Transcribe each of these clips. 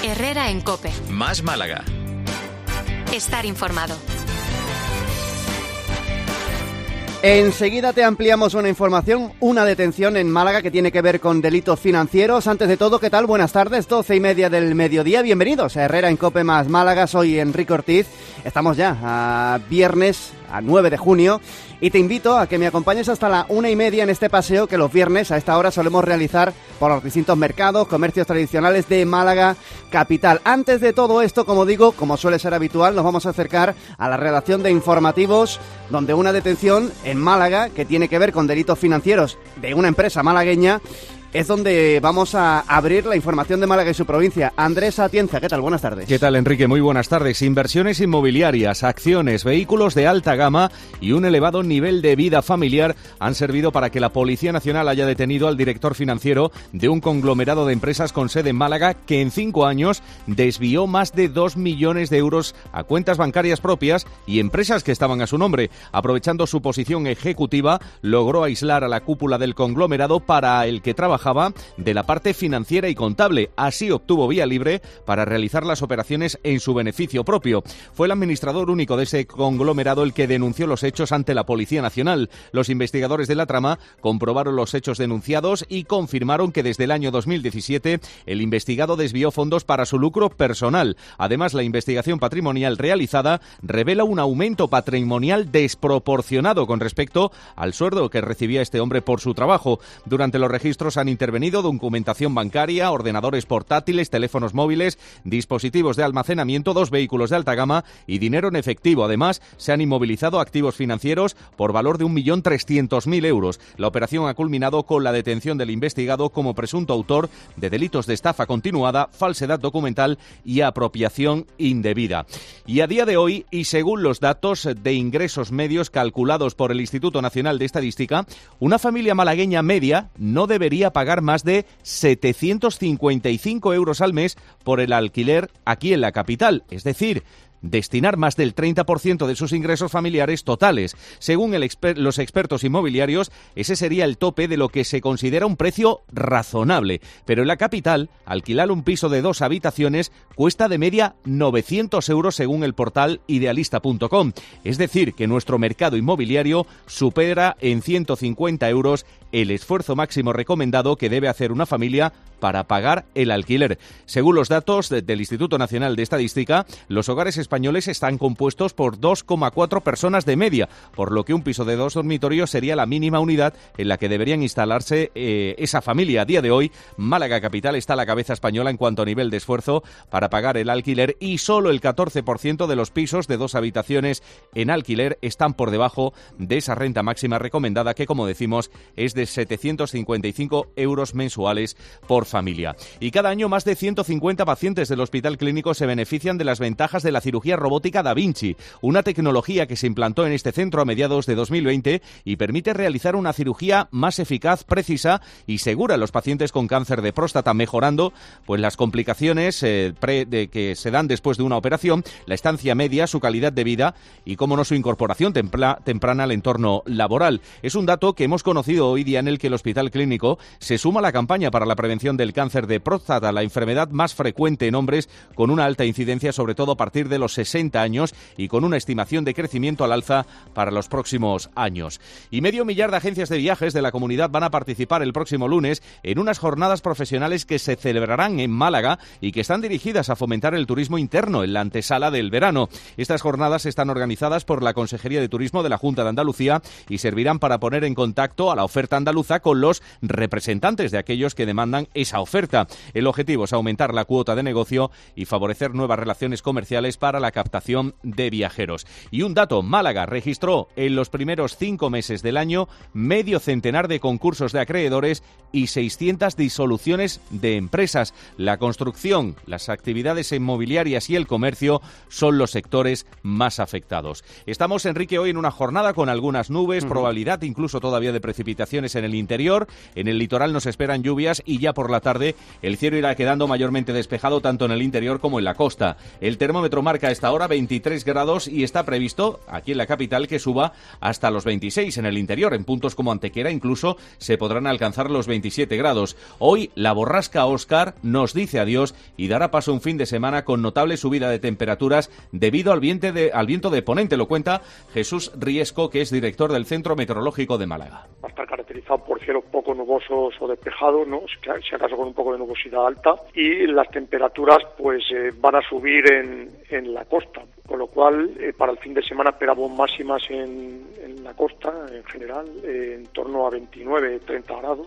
Herrera en COPE. Más Málaga. Estar informado. Enseguida te ampliamos una información, una detención en Málaga que tiene que ver con delitos financieros. Antes de todo, ¿qué tal? Buenas tardes, 12:30 del mediodía. Bienvenidos a Herrera en COPE más Málaga. Soy Enrique Ortiz. Estamos ya a viernes, a 9 de junio. Y te invito a que me acompañes hasta la 1:30 en este paseo que los viernes a esta hora solemos realizar por los distintos mercados, comercios tradicionales de Málaga capital. Antes de todo esto, como digo, como suele ser habitual, nos vamos a acercar a la redacción de informativos, donde una detención en Málaga que tiene que ver con delitos financieros de una empresa malagueña es donde vamos a abrir la información de Málaga y su provincia. Andrés Atienza, ¿qué tal? Buenas tardes. ¿Qué tal, Enrique? Muy buenas tardes. Inversiones inmobiliarias, acciones, vehículos de alta gama y un elevado nivel de vida familiar han servido para que la Policía Nacional haya detenido al director financiero de un conglomerado de empresas con sede en Málaga que en 5 años desvió más de 2 millones de euros a cuentas bancarias propias y empresas que estaban a su nombre. Aprovechando su posición ejecutiva, logró aislar a la cúpula del conglomerado para el que trabajaba de la parte financiera y contable. Así obtuvo vía libre para realizar las operaciones en su beneficio propio. Fue el administrador único de ese conglomerado el que denunció los hechos ante la Policía Nacional. Los investigadores de la trama comprobaron los hechos denunciados y confirmaron que desde el año 2017 el investigado desvió fondos para su lucro personal. Además, la investigación patrimonial realizada revela un aumento patrimonial desproporcionado con respecto al sueldo que recibía este hombre por su trabajo. Durante los registros han intervenido documentación bancaria, ordenadores portátiles, teléfonos móviles, dispositivos de almacenamiento, 2 vehículos de alta gama y dinero en efectivo. Además, se han inmovilizado activos financieros por valor de 1.300.000 euros. La operación ha culminado con la detención del investigado como presunto autor de delitos de estafa continuada, falsedad documental y apropiación indebida. Y a día de hoy, y según los datos de ingresos medios calculados por el Instituto Nacional de Estadística, una familia malagueña media no debería pagar más de 755 euros al mes por el alquiler aquí en la capital, es decir, destinar más del 30% de sus ingresos familiares totales. Según los expertos inmobiliarios, ese sería el tope de lo que se considera un precio razonable. Pero en la capital, alquilar un piso de 2 habitaciones cuesta de media 900 euros según el portal idealista.com. Es decir, que nuestro mercado inmobiliario supera en 150 euros el esfuerzo máximo recomendado que debe hacer una familia para pagar el alquiler. Según los datos del Instituto Nacional de Estadística, los hogares españoles están compuestos por 2,4 personas de media, por lo que un piso de 2 dormitorios sería la mínima unidad en la que deberían instalarse esa familia. A día de hoy, Málaga capital está a la cabeza española en cuanto a nivel de esfuerzo para pagar el alquiler y solo el 14% de los pisos de 2 habitaciones en alquiler están por debajo de esa renta máxima recomendada que, como decimos, es de 755 euros mensuales por familia. Y cada año más de 150 pacientes del Hospital Clínico se benefician de las ventajas de la cirugía robótica Da Vinci, una tecnología que se implantó en este centro a mediados de 2020 y permite realizar una cirugía más eficaz, precisa y segura a los pacientes con cáncer de próstata, mejorando pues las complicaciones que se dan después de una operación, la estancia media, su calidad de vida y, cómo no, su incorporación temprana al entorno laboral. Es un dato que hemos conocido hoy día en el que el Hospital Clínico se suma a la campaña para la prevención del cáncer de próstata, la enfermedad más frecuente en hombres con una alta incidencia, sobre todo a partir de los 60 años y con una estimación de crecimiento al alza para los próximos años. Y 500.000 de agencias de viajes de la comunidad van a participar el próximo lunes en unas jornadas profesionales que se celebrarán en Málaga y que están dirigidas a fomentar el turismo interno en la antesala del verano. Estas jornadas están organizadas por la Consejería de Turismo de la Junta de Andalucía y servirán para poner en contacto a la oferta andaluza con los representantes de aquellos que demandan esa oferta. El objetivo es aumentar la cuota de negocio y favorecer nuevas relaciones comerciales para la captación de viajeros. Y un dato, Málaga registró en los primeros 5 meses del año medio centenar de concursos de acreedores y 600 disoluciones de empresas. La construcción, las actividades inmobiliarias y el comercio son los sectores más afectados. Estamos, Enrique, hoy en una jornada con algunas nubes, probabilidad incluso todavía de precipitaciones en el interior. En el litoral nos esperan lluvias y ya por la tarde el cielo irá quedando mayormente despejado tanto en el interior como en la costa. El termómetro marca marca a esta hora 23 grados y está previsto aquí en la capital que suba hasta los 26 en el interior. En puntos como Antequera incluso se podrán alcanzar los 27 grados. Hoy la borrasca Óscar nos dice adiós y dará paso a un fin de semana con notable subida de temperaturas debido al viento de ponente. Lo cuenta Jesús Riesco, que es director del Centro Meteorológico de Málaga. Va a estar caracterizado por cielos poco nubosos o despejados, ¿no? Si acaso con un poco de nubosidad alta, y las temperaturas pues van a subir en la costa, con lo cual para el fin de semana esperamos máximas en la costa en general en torno a 29-30 grados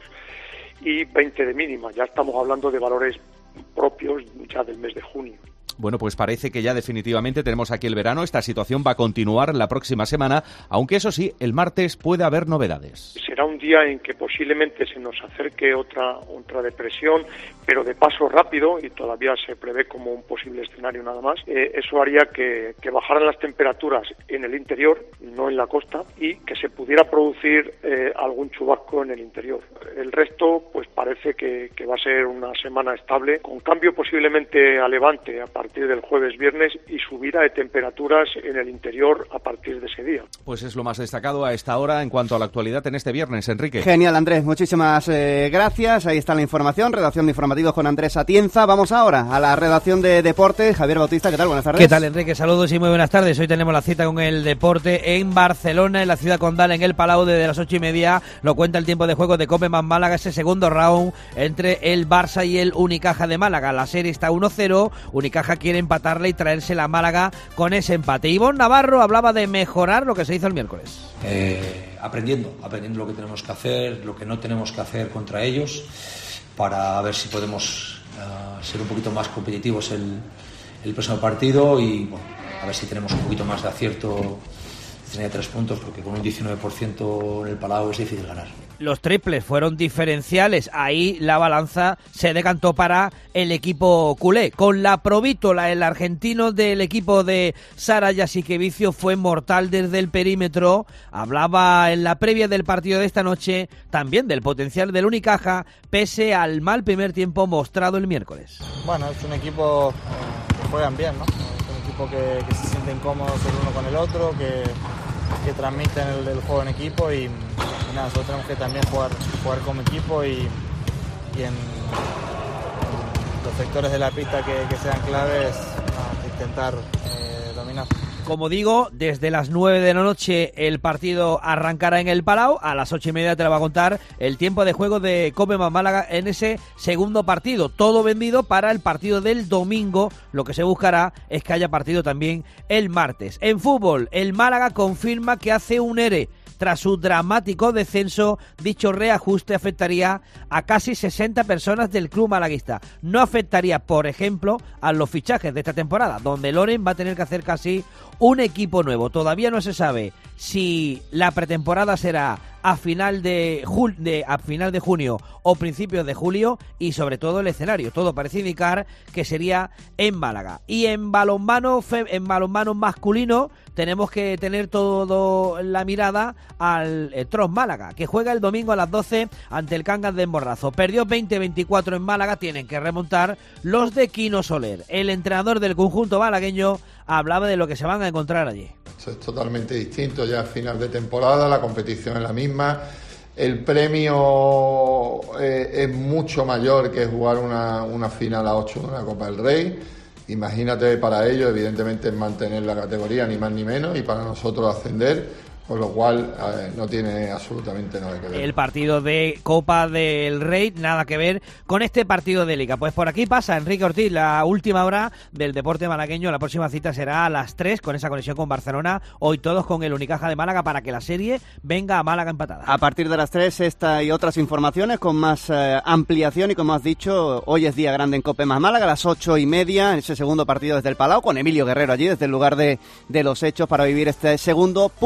y 20 de mínima. Ya estamos hablando de valores propios ya del mes de junio. Bueno, pues parece que ya definitivamente tenemos aquí el verano. Esta situación va a continuar la próxima semana, aunque eso sí, el martes puede haber novedades. Será un día en que posiblemente se nos acerque otra depresión, pero de paso rápido, y todavía se prevé como un posible escenario nada más. Eso haría que bajaran las temperaturas en el interior, no en la costa, y que se pudiera producir algún chubasco en el interior. El resto, pues parece que va a ser una semana estable, con cambio posiblemente a levante a partir del jueves-viernes y subida de temperaturas en el interior a partir de ese día. Pues es lo más destacado a esta hora en cuanto a la actualidad en este viernes, Enrique. Genial, Andrés, muchísimas gracias. Ahí está la información, redacción de informativos con Andrés Atienza. Vamos ahora a la redacción de deportes. Javier Bautista, ¿qué tal? Buenas tardes. ¿Qué tal, Enrique? Saludos y muy buenas tardes. Hoy tenemos la cita con el deporte en Barcelona, en la ciudad condal, en el Palau, desde las 8:30. Lo cuenta el tiempo de juego de Cope más Málaga, ese segundo round entre el Barça y el Unicaja de Málaga. La serie está 1-0, Unicaja quiere empatarla y traerse la Málaga con ese empate. Ivonne Navarro hablaba de mejorar lo que se hizo el miércoles. Aprendiendo lo que tenemos que hacer, lo que no tenemos que hacer contra ellos, para ver si podemos ser un poquito más competitivos el próximo partido y bueno, a ver si tenemos un poquito más de acierto de 3 puntos, porque con un 19% en el Palau es difícil ganar. Los triples fueron diferenciales, ahí la balanza se decantó para el equipo culé. Con la Provítola, el argentino del equipo de Sara Jasikevicio fue mortal desde el perímetro. Hablaba en la previa del partido de esta noche también del potencial del Unicaja, pese al mal primer tiempo mostrado el miércoles. Bueno, es un equipo que juegan bien, ¿no? Es un equipo que se sienten cómodos el uno con el otro, que transmiten el juego en equipo y nada, nosotros tenemos que también jugar como equipo y en los sectores de la pista que sean claves, intentar dominar. Como digo, desde las 9 de la noche el partido arrancará en el Palau. A las 8:30 te lo va a contar el tiempo de juego de Cope más Málaga en ese segundo partido. Todo vendido para el partido del domingo. Lo que se buscará es que haya partido también el martes. En fútbol, el Málaga confirma que hace un ERE. Tras su dramático descenso, dicho reajuste afectaría a casi 60 personas del club malaguista. No afectaría, por ejemplo, a los fichajes de esta temporada, donde Loren va a tener que hacer casi un equipo nuevo. Todavía no se sabe si la pretemporada será a final de junio o principios de julio, y sobre todo el escenario. Todo parece indicar que sería en Málaga. Y en balonmano masculino tenemos que tener todo la mirada al Tros Málaga, que juega el domingo a las 12 ante el Cangas de Morrazo. Perdió 20-24 en Málaga, tienen que remontar los de Quino Soler. El entrenador del conjunto malagueño hablaba de lo que se van a encontrar allí. Esto es totalmente distinto, ya a final de temporada, la competición es la misma, el premio es mucho mayor que jugar una final a 8 de una Copa del Rey. Imagínate, para ellos evidentemente mantener la categoría, ni más ni menos, y para nosotros ascender, con lo cual no tiene absolutamente nada que ver. El partido de Copa del Rey, nada que ver con este partido de Liga. Pues por aquí pasa Enrique Ortiz, la última hora del deporte malagueño. La próxima cita será a las 3 con esa conexión con Barcelona. Hoy todos con el Unicaja de Málaga para que la serie venga a Málaga empatada. A partir de las 3 esta y otras informaciones con más ampliación y como has dicho, hoy es día grande en Cope más Málaga, a las 8:30 en ese segundo partido desde el Palau, con Emilio Guerrero allí desde el lugar de los hechos para vivir este segundo punto de esta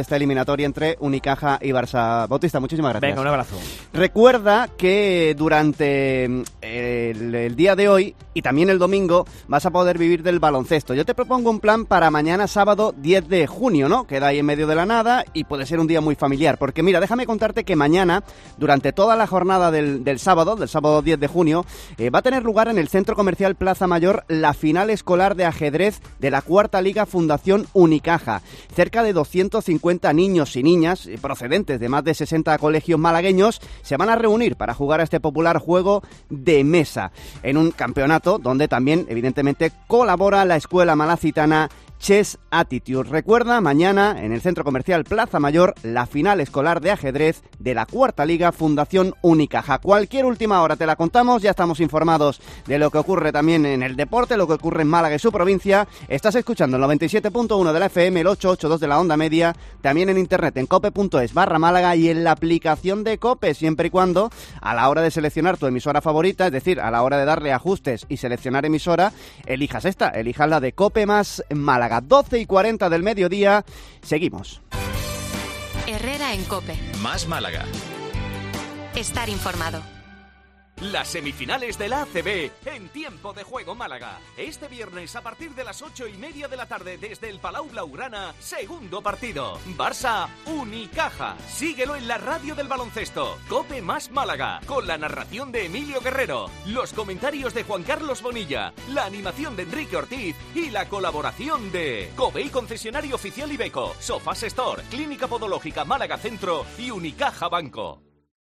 esta eliminatoria entre Unicaja y Barça. Bautista, muchísimas gracias. Venga, un abrazo. Recuerda que durante el día de hoy y también el domingo vas a poder vivir del baloncesto. Yo te propongo un plan para mañana sábado 10 de junio, ¿no? Queda ahí en medio de la nada y puede ser un día muy familiar. Porque mira, déjame contarte que mañana, durante toda la jornada del sábado 10 de junio, va a tener lugar en el Centro Comercial Plaza Mayor la final escolar de ajedrez de la Cuarta Liga Fundación Unicaja. Cerca de 250 niños y niñas procedentes de más de 60 colegios malagueños se van a reunir para jugar a este popular juego de mesa en un campeonato donde también evidentemente colabora la escuela malacitana Chess Attitude. Recuerda, mañana en el Centro Comercial Plaza Mayor, la final escolar de ajedrez de la Cuarta Liga Fundación Unicaja. Cualquier última hora te la contamos, ya estamos informados de lo que ocurre también en el deporte, lo que ocurre en Málaga y su provincia. Estás escuchando el 97.1 de la FM, el 882 de la onda media, también en internet en cope.es/Málaga y en la aplicación de Cope, siempre y cuando a la hora de seleccionar tu emisora favorita, es decir, a la hora de darle ajustes y seleccionar emisora, elijas la de Cope más Málaga. 12:40 del mediodía, seguimos. Herrera en COPE. Más Málaga. Estar informado. Las semifinales de la ACB en Tiempo de Juego Málaga. Este viernes a partir de las 8:30 de la tarde desde el Palau Blaugrana, segundo partido. Barça Unicaja. Síguelo en la radio del baloncesto. Cope más Málaga. Con la narración de Emilio Guerrero, los comentarios de Juan Carlos Bonilla, la animación de Enrique Ortiz y la colaboración de Covey Concesionario Oficial Ibeco, Sofás Store, Clínica Podológica Málaga Centro y Unicaja Banco.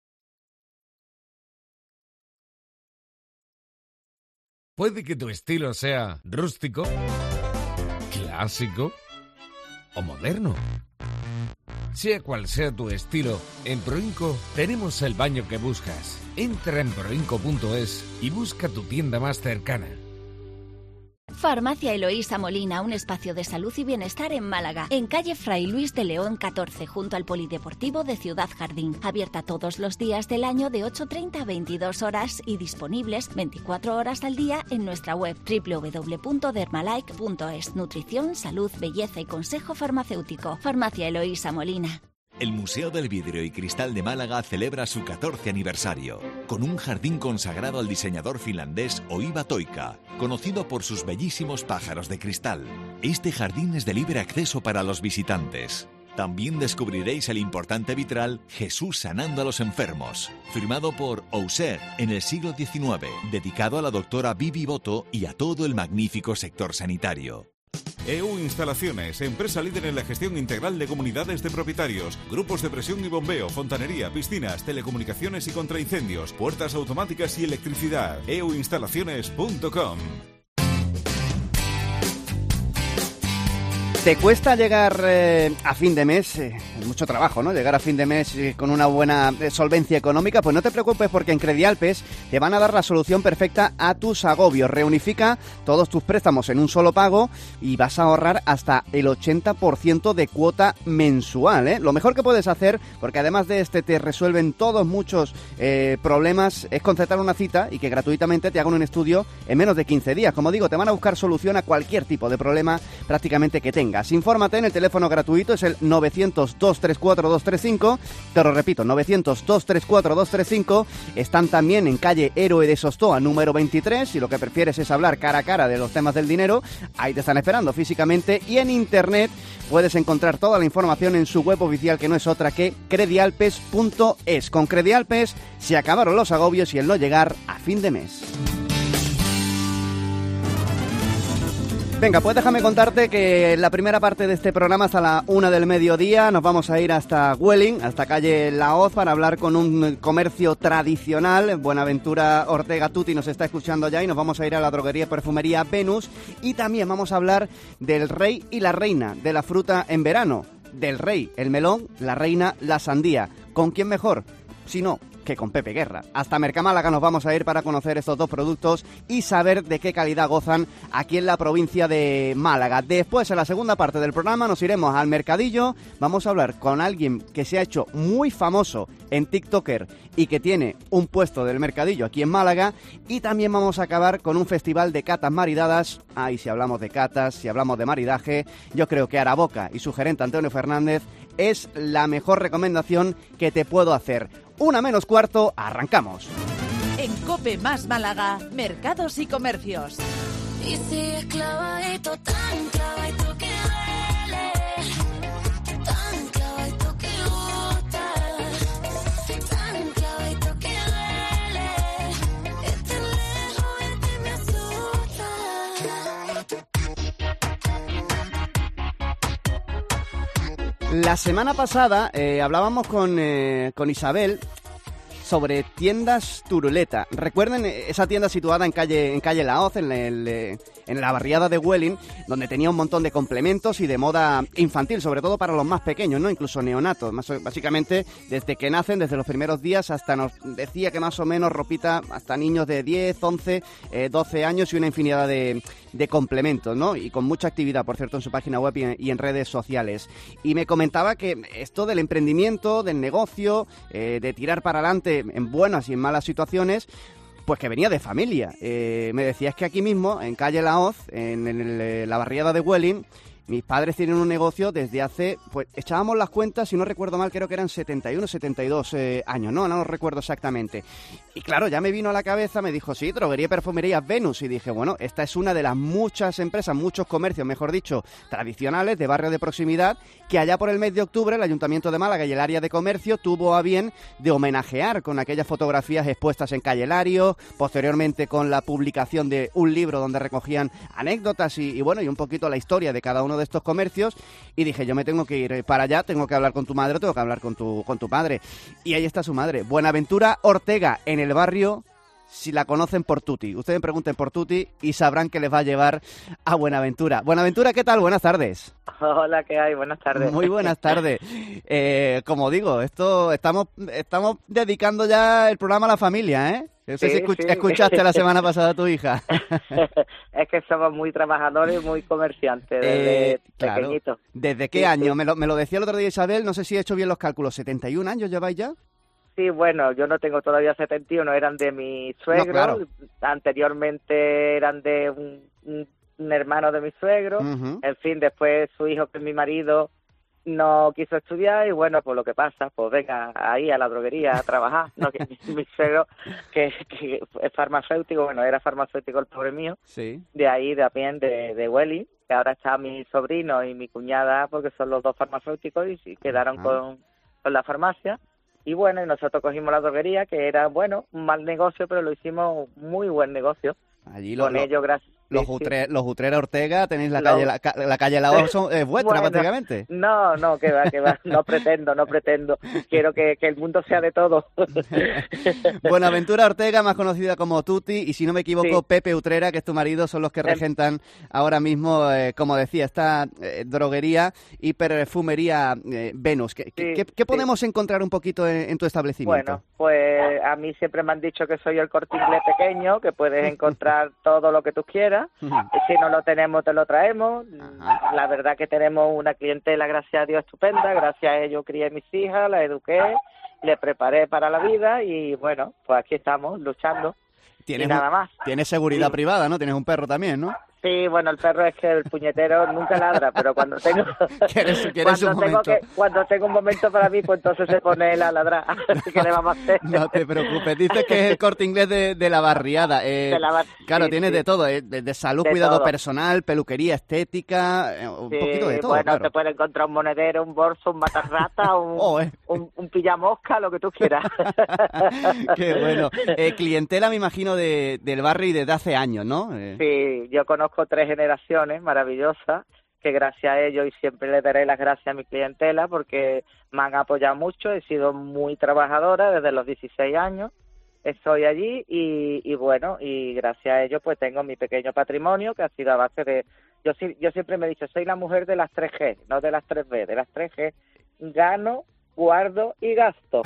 Puede que tu estilo sea rústico, clásico o moderno. Sea cual sea tu estilo, en Proinco tenemos el baño que buscas. Entra en proinco.es y busca tu tienda más cercana. Farmacia Eloísa Molina, un espacio de salud y bienestar en Málaga, en calle Fray Luis de León 14, junto al Polideportivo de Ciudad Jardín. Abierta todos los días del año de 8:30 a 22 horas y disponibles 24 horas al día en nuestra web www.dermalike.es. Nutrición, salud, belleza y consejo farmacéutico. Farmacia Eloísa Molina. El Museo del Vidrio y Cristal de Málaga celebra su 14 aniversario, con un jardín consagrado al diseñador finlandés Oiva Toika, conocido por sus bellísimos pájaros de cristal. Este jardín es de libre acceso para los visitantes. También descubriréis el importante vitral Jesús sanando a los enfermos, firmado por Auxerre en el siglo XIX, dedicado a la doctora Bibi Boto y a todo el magnífico sector sanitario. EU Instalaciones, empresa líder en la gestión integral de comunidades de propietarios, grupos de presión y bombeo, fontanería, piscinas, telecomunicaciones y contraincendios, puertas automáticas y electricidad. euinstalaciones.com. ¿Te cuesta llegar a fin de mes? Mucho trabajo, ¿no? Llegar a fin de mes con una buena solvencia económica. Pues no te preocupes porque en Credialpes te van a dar la solución perfecta a tus agobios. Reunifica todos tus préstamos en un solo pago y vas a ahorrar hasta el 80% de cuota mensual, ¿eh? Lo mejor que puedes hacer, porque además de te resuelven todos muchos problemas, es concertar una cita y que gratuitamente te hagan un estudio en menos de 15 días. Como digo, te van a buscar solución a cualquier tipo de problema prácticamente que tengas. Infórmate en el teléfono gratuito, es el 900-234-235, te lo repito, 900-234-235, están también en calle Héroe de Sostoa, número 23, si lo que prefieres es hablar cara a cara de los temas del dinero, ahí te están esperando físicamente, y en internet puedes encontrar toda la información en su web oficial, que no es otra que credialpes.es. Con Credialpes se acabaron los agobios y el no llegar a fin de mes. Venga, pues déjame contarte que en la primera parte de este programa, hasta la 1 del mediodía, nos vamos a ir hasta Welling, hasta calle La Hoz, para hablar con un comercio tradicional. Buenaventura Ortega Tuti nos está escuchando ya y nos vamos a ir a la droguería y perfumería Venus. Y también vamos a hablar del rey y la reina de la fruta en verano. Del rey, el melón; la reina, la sandía. ¿Con quién mejor? Si no, que con Pepe Guerra. Hasta Mercamálaga nos vamos a ir para conocer estos dos productos y saber de qué calidad gozan aquí en la provincia de Málaga. Después, en la segunda parte del programa, nos iremos al mercadillo. Vamos a hablar con alguien que se ha hecho muy famoso en TikToker y que tiene un puesto del mercadillo aquí en Málaga. Y también vamos a acabar con un festival de catas maridadas. Y si hablamos de catas, si hablamos de maridaje, yo creo que Araboca y su gerente Antonio Fernández es la mejor recomendación que te puedo hacer. 1:45, arrancamos. En COPE más Málaga, mercados y comercios. Y sigues clavadito, tan clavadito que duele, tan clavadito que gusta, tan clavadito que duele, este lejos este me asusta. La semana pasada hablábamos con Isabel sobre tiendas Turuleta. Recuerden esa tienda situada en calle Laoz, en la barriada de Welling, donde tenía un montón de complementos y de moda infantil, sobre todo para los más pequeños, ¿no? Incluso neonatos. Básicamente, desde que nacen, desde los primeros días, hasta nos decía que más o menos ropita hasta niños de 10, 11, 12 años y una infinidad de complementos, ¿no? Y con mucha actividad, por cierto, en su página web y en redes sociales. Y me comentaba que esto del emprendimiento, del negocio, de tirar para adelante en buenas y en malas situaciones, pues que venía de familia. Me decía, es que aquí mismo, en calle Laoz, en la barriada de Welling, mis padres tienen un negocio desde hace, pues echábamos las cuentas, si no recuerdo mal, creo que eran 71, 72 años, no recuerdo exactamente. Y claro, ya me vino a la cabeza, me dijo, sí, droguería y perfumería Venus. Y dije, bueno, esta es una de las muchas empresas, muchos comercios, mejor dicho, tradicionales, de barrio de proximidad, que allá por el mes de octubre el Ayuntamiento de Málaga y el área de comercio tuvo a bien de homenajear con aquellas fotografías expuestas en Calle Lario, posteriormente con la publicación de un libro donde recogían anécdotas y bueno, y un poquito la historia de cada uno de estos comercios. Y dije, yo me tengo que ir para allá, tengo que hablar con tu madre, tengo que hablar con tu padre. Y ahí está su madre, Buenaventura Ortega, en el barrio, si la conocen, por Tuti. Ustedes pregunten por Tuti y sabrán que les va a llevar a Buenaventura. Buenaventura, ¿qué tal? Buenas tardes. Hola, ¿qué hay? Buenas tardes. Muy buenas tardes. Como digo, estamos dedicando ya el programa a la familia, ¿eh? No sé si escuchaste la semana pasada a tu hija. Es que somos muy trabajadores y muy comerciantes desde pequeñitos. ¿Desde qué año? Me lo decía el otro día Isabel, no sé si he hecho bien los cálculos. ¿71 años lleváis ya? Sí, bueno, yo no tengo todavía 71, eran de mi suegro, no, claro. Anteriormente eran de un hermano de mi suegro, En fin, después su hijo, que es mi marido, no quiso estudiar y bueno, pues lo que pasa, pues venga ahí a la droguería a trabajar, ¿no? Que mi suegro, que es farmacéutico, bueno, era farmacéutico el pobre mío, sí. De ahí también de Welling, que ahora está mi sobrino y mi cuñada, porque son los dos farmacéuticos y quedaron con la farmacia. Y bueno, y nosotros cogimos la droguería, que era, bueno, un mal negocio, pero lo hicimos muy buen negocio. Allí con ellos, gracias. Los Utrera Ortega, tenéis la calle Laoz, es vuestra, bueno, prácticamente. No, que va, no pretendo. Quiero que el mundo sea de todo. Buenaventura Ortega, más conocida como Tuti, y si no me equivoco, sí. Pepe Utrera, que es tu marido, son los que regentan ahora mismo, como decía, esta droguería y perfumería Venus. ¿Qué podemos encontrar un poquito en tu establecimiento? Bueno, pues a mí siempre me han dicho que soy el Corte Inglés pequeño, que puedes encontrar todo lo que tú quieras. Si no lo tenemos, te lo traemos. La verdad que tenemos una clientela, gracias a Dios, estupenda. Gracias a ello crié a mis hijas, las eduqué, les preparé para la vida y bueno, pues aquí estamos luchando. Y nada más. Tienes seguridad privada, ¿no? Tienes un perro también, ¿no? Sí, bueno, el perro es que el puñetero nunca ladra, pero cuando tengo cuando tengo un momento para mí, pues entonces se pone él a ladrar. ¿Qué le vamos a hacer? No te preocupes. Dices que es el Corte Inglés de la barriada. Claro, tienes de todo, de salud, de cuidado todo. Personal, peluquería, estética, un poquito de todo. Bueno, claro. Te puedes encontrar un monedero, un bolso, un matarrata, un pillamosca, lo que tú quieras. Qué bueno. Clientela, me imagino, del barrio y desde hace años, ¿no? Sí, yo conozco 3 generaciones maravillosas, que gracias a ellos, y siempre le daré las gracias a mi clientela porque me han apoyado mucho, he sido muy trabajadora desde los 16 años, estoy allí y bueno, y gracias a ellos pues tengo mi pequeño patrimonio que ha sido a base de... Yo siempre me he dicho, soy la mujer de las 3G, no de las 3B, de las 3G, gano, guardo y gasto.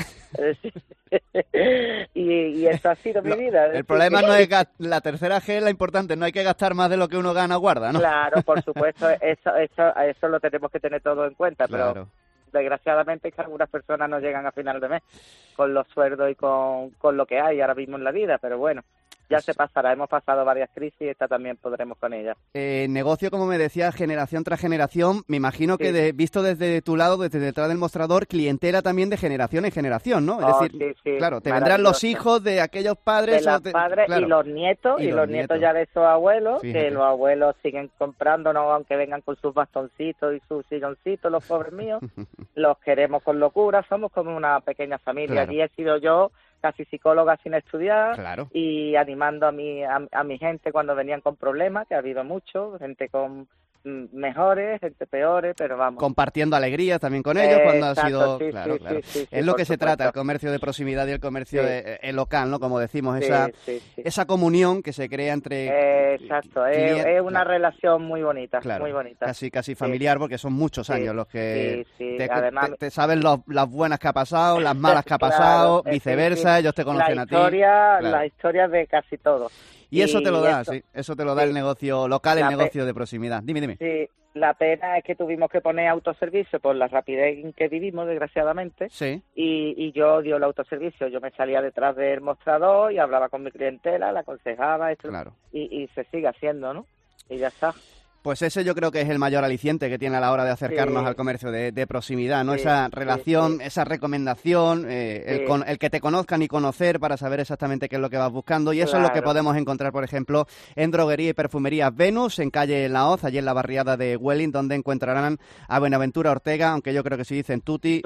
y eso ha sido mi vida. El problema no es la tercera G, es la importante, no hay que gastar más de lo que uno gana o guarda, ¿no? Claro, por supuesto, eso lo tenemos que tener todo en cuenta, claro. Pero desgraciadamente es que algunas personas no llegan a final de mes con los sueldos y con lo que hay ahora mismo en la vida, pero bueno. ya se pasará. Hemos pasado varias crisis y esta también podremos con ella. Negocio, como me decías, generación tras generación. Me imagino Sí. que visto desde tu lado, desde detrás del mostrador, clientela también de generación en generación, ¿no? Es decir, sí, claro, te vendrán los hijos de aquellos padres. De los padres claro. y los nietos, y los nietos ya de esos abuelos, Fíjate. que los abuelos siguen comprándonos, aunque vengan con sus bastoncitos y sus silloncitos, los pobres míos. Los queremos con locura, somos como una pequeña familia. Claro. Allí he sido yo, casi psicóloga sin estudiar, Claro. y animando a mi gente cuando venían con problemas, que ha habido mucho, gente con mejores, gente peores, pero vamos. Compartiendo alegrías también con ellos cuando ha Exacto, sido... sí, claro, sí, claro. sí, sí, Es lo por que se supuesto. trata, el comercio de proximidad y el comercio Sí. el local, ¿no? Como decimos, Sí, sí, sí. esa comunión que se crea entre... Exacto, cliente- es una claro. relación muy bonita, Claro, muy bonita. casi familiar, porque son muchos Sí, años los que sí, sí. te, Además, te saben las buenas que ha pasado, las malas que ha claro, pasado, sí, viceversa, sí. ellos te conocen a ti. Claro. Claro. La historia de casi todo. Y eso te lo da, eso. sí, eso te lo da el negocio local, el La negocio de proximidad. Dime. Sí, la pena es que tuvimos que poner autoservicio por la rapidez en que vivimos, desgraciadamente. Sí. Y yo odio el autoservicio. Yo me salía detrás del mostrador y hablaba con mi clientela, la aconsejaba, esto, Claro. y se sigue haciendo, ¿no? Y ya está. Pues ese yo creo que es el mayor aliciente que tiene a la hora de acercarnos Sí. al comercio de proximidad, ¿no? Sí, Esa relación, sí. esa recomendación, el que te conozcan y conocer para saber exactamente qué es lo que vas buscando. Y eso es lo que Claro. podemos encontrar, por ejemplo, en Droguería y Perfumería Venus, en calle La Hoz, allí en la barriada de Welling, donde encontrarán a Buenaventura Ortega, aunque yo creo que si dicen Tuti,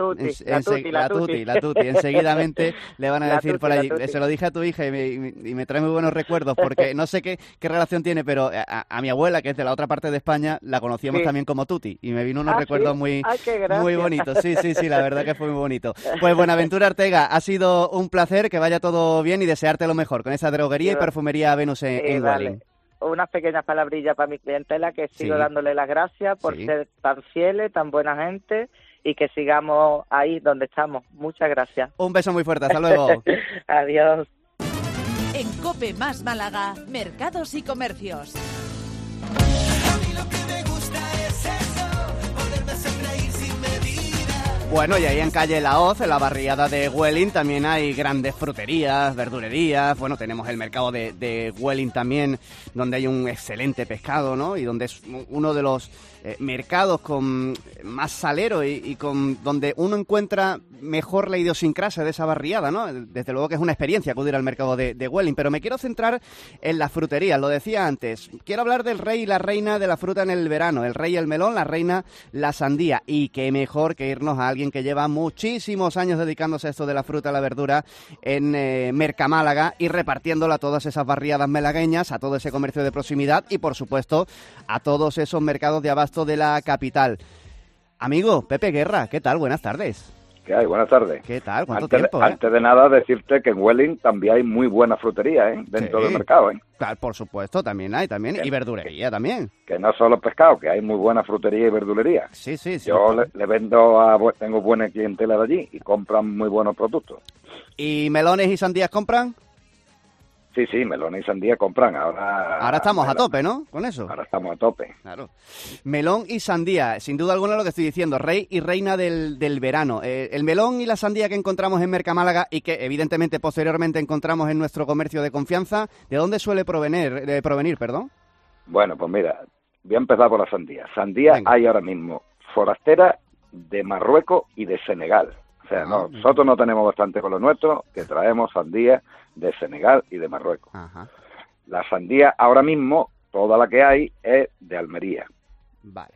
la Tuti, enseguidamente le van a La decir Tuti, por la allí. Tuti. Se lo dije a tu hija y me trae muy buenos recuerdos, porque no sé qué relación tiene, pero a mi abuela, que es de la otra parte de España, la conocíamos Sí. también como Tuti, y me vino unos ¿Ah, recuerdos sí? muy, Ay, qué gracia. muy bonitos. Sí, la verdad que fue muy bonito. Pues Buenaventura Ortega, ha sido un placer, que vaya todo bien y desearte lo mejor con esa droguería y perfumería Venus en vale. Welling. Unas pequeñas palabrillas para mi clientela, que sigo Sí. dándole las gracias por Sí. ser tan fieles, tan buena gente, y que sigamos ahí donde estamos. Muchas gracias. Un beso muy fuerte, hasta luego. Adiós. En COPE más Málaga, Mercados y Comercios. Bueno, y ahí en calle La Hoz, en la barriada de Welling, también hay grandes fruterías, verdulerías. Bueno, tenemos el mercado de Welling también, donde hay un excelente pescado, ¿no? Y donde es uno de los mercados con más salero y con donde uno encuentra mejor la idiosincrasia de esa barriada, ¿no? Desde luego que es una experiencia acudir al mercado de Welling, pero me quiero centrar en las fruterías, lo decía antes. Quiero hablar del rey y la reina de la fruta en el verano, el rey el melón, la reina la sandía, y qué mejor que irnos a alguien que lleva muchísimos años dedicándose a esto de la fruta y la verdura en Mercamálaga y repartiéndola a todas esas barriadas malagueñas, a todo ese comercio de proximidad y, por supuesto, a todos esos mercados de abasto de la capital. Amigo, Pepe Guerra, ¿qué tal? Buenas tardes. ¿Qué hay? Buenas tardes. ¿Qué tal? ¿Cuánto antes, tiempo? Antes de nada, decirte que en Welling también hay muy buena frutería, dentro Sí. del mercado, Claro, por supuesto, también hay, y verdulería también. Que no solo pescado, que hay muy buena frutería y verdulería. Sí. Yo le vendo tengo buena clientela de allí y compran muy buenos productos. ¿Y melones y sandías compran? Sí, melones y sandía compran. Ahora estamos a tope, ¿no? Con eso. Ahora estamos a tope. Claro. Melón y sandía, sin duda alguna lo que estoy diciendo, rey y reina del verano. El melón y la sandía que encontramos en Mercamálaga y que evidentemente posteriormente encontramos en nuestro comercio de confianza, ¿de dónde suele provenir, perdón? Bueno, pues mira, voy a empezar por la sandía. Sandía hay ahora mismo forastera de Marruecos y de Senegal. O sea, nosotros no tenemos bastante con lo nuestro, que traemos sandía de Senegal y de Marruecos. Ajá. La sandía ahora mismo, toda la que hay, es de Almería. Vale.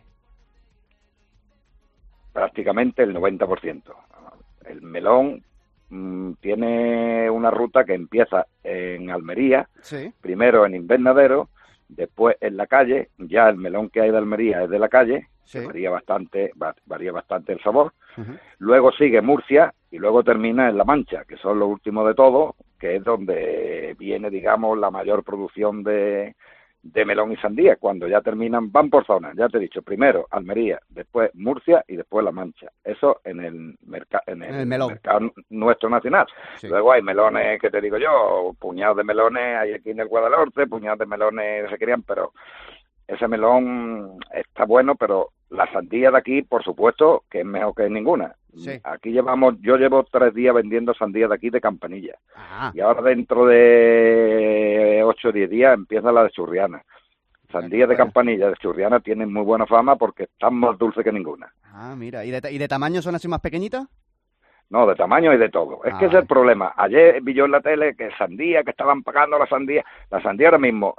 Prácticamente el 90%. El melón tiene una ruta que empieza en Almería, Sí. primero en invernadero, después en la calle. Ya el melón que hay de Almería es de la calle, Sí. que varía bastante el sabor. Ujú. Luego sigue Murcia y luego termina en La Mancha, que son los últimos de todo, que es donde viene, digamos, la mayor producción de melón y sandía. Cuando ya terminan, van por zonas, ya te he dicho, primero Almería, después Murcia y después La Mancha. Eso en el mercado mercado nuestro nacional. Sí. Luego hay melones, que te digo yo, puñados de melones hay aquí en el Guadalhorce, puñados de melones se crían, pero ese melón está bueno, pero la sandía de aquí, por supuesto, que es mejor que ninguna. Sí. Aquí yo llevo 3 días vendiendo sandía de aquí de Campanilla. Ah. Y ahora dentro de 8 o 10 días empieza la de Churriana. Sandías de Campanilla, de Churriana tienen muy buena fama porque están más dulces que ninguna. Ah, mira, ¿y de tamaño son así más pequeñitas? No, de tamaño y de todo. Es que ese es el problema. Ayer vi yo en la tele que sandía, que estaban pagando la sandía. La sandía ahora mismo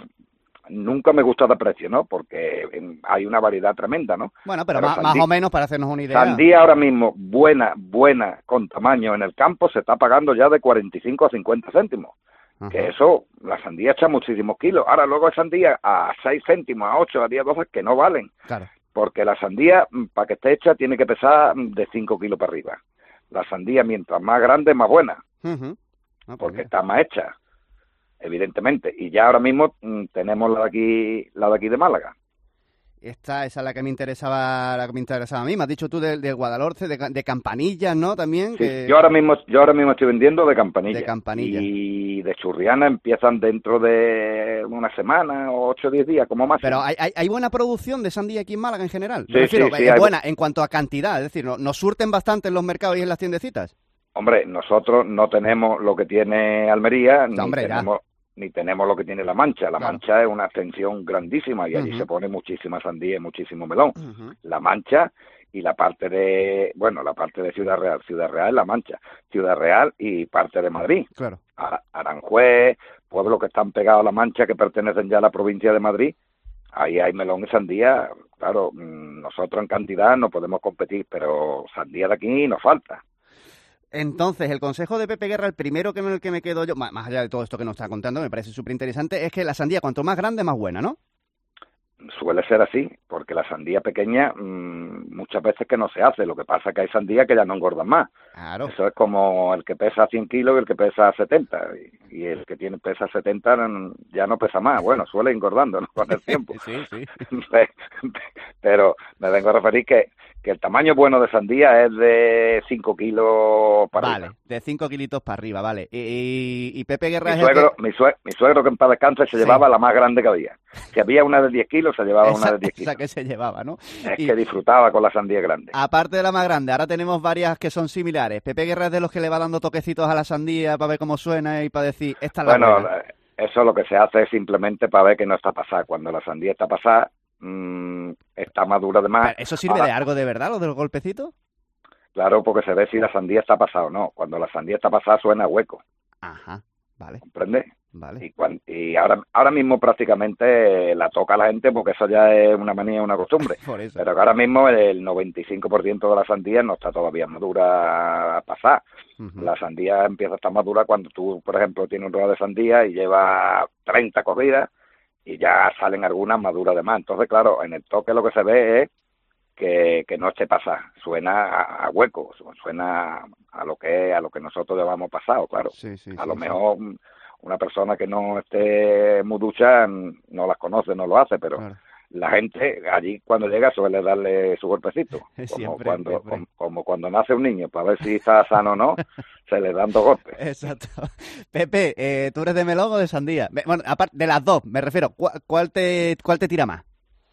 nunca me gusta de precio, ¿no? Porque hay una variedad tremenda, ¿no? Bueno, pero más o menos para hacernos una idea. Sandía ahora mismo, buena, con tamaño en el campo, se está pagando ya de 45 a 50 céntimos. Ajá. Que eso, la sandía echa muchísimos kilos. Ahora luego hay sandía a 6 céntimos, a 8, a 10, 12, que no valen. Claro. Porque la sandía, para que esté hecha, tiene que pesar de 5 kilos para arriba. La sandía, mientras más grande, más buena. Porque está más hecha, evidentemente. Y ya ahora mismo tenemos la de aquí de Málaga. Esa es la que me interesaba a mí. Me has dicho tú de Guadalhorce, de Campanillas, ¿no? También. Sí, que... yo ahora mismo estoy vendiendo de Campanilla. De Campanilla. Y de Churriana empiezan dentro de una semana o 8 o 10 días, como máximo. Pero hay buena producción de sandía aquí en Málaga en general. Sí, Me refiero, sí, es buena en cuanto a cantidad. Es decir, nos surten bastante en los mercados y en las tiendecitas. Hombre, nosotros no tenemos lo que tiene Almería, no, ni tenemos lo que tiene La Mancha. La Mancha es una extensión grandísima y allí se pone muchísima sandía y muchísimo melón. La Mancha y la parte de Ciudad Real, La Mancha, Ciudad Real y parte de Madrid. Claro. Aranjuez, pueblos que están pegados a La Mancha, que pertenecen ya a la provincia de Madrid, ahí hay melón y sandía. Claro, nosotros en cantidad no podemos competir, pero sandía de aquí nos falta. Entonces, el consejo de Pepe Guerra, el primero en el que me quedo yo, más allá de todo esto que nos está contando, me parece súper interesante, es que la sandía cuanto más grande, más buena, ¿no? Suele ser así, porque la sandía pequeña muchas veces que no se hace. Lo que pasa es que hay sandías que ya no engordan más. Claro. Eso es como el que pesa 100 kilos y el que pesa 70. Y el que pesa 70 ya no pesa más. Bueno, suele engordando, ¿no? Con el tiempo. Sí. Pero me vengo a referir que el tamaño bueno de sandía es de 5 kilos para arriba. Vale, de 5 kilitos para arriba, vale. Y Pepe Guerra mi suegro que en paz descanse se llevaba la más grande que había. Si había una de 10 kilos, se llevaba una de 10 kilos. Esa que se llevaba, ¿no? Que disfrutaba con la sandía grande. Aparte de la más grande, ahora tenemos varias que son similares. Pepe Guerra es de los que le va dando toquecitos a la sandía para ver cómo suena y para decir, esta es la buena. Bueno, eso lo que se hace es simplemente para ver que no está pasada. Cuando la sandía está pasada, está madura de más. ¿Eso sirve de algo de verdad, lo del golpecito? Claro, porque se ve si la sandía está pasada o no. Cuando la sandía está pasada suena hueco. Ajá, vale. ¿Comprende? Vale. Y ahora mismo prácticamente la toca la gente porque eso ya es una manía, una costumbre. Por eso. Pero que ahora mismo el 95% de la sandía no está todavía madura a pasar. La sandía empieza a estar madura cuando tú, por ejemplo, tienes un ruedo de sandía y llevas 30 corridas y ya salen algunas maduras de más. Entonces, claro, en el toque lo que se ve es que no esté pasada, suena a hueco, suena a lo que nosotros llevamos pasado, claro. A lo mejor una persona que no esté muy ducha no las conoce, no lo hace, pero la gente allí cuando llega suele darle su golpecito, como cuando nace un niño, para ver si está sano o no, se le dan 2 golpes. Exacto. Pepe, ¿tú eres de melón o de sandía? Bueno, aparte de las dos, me refiero, ¿cuál te tira más?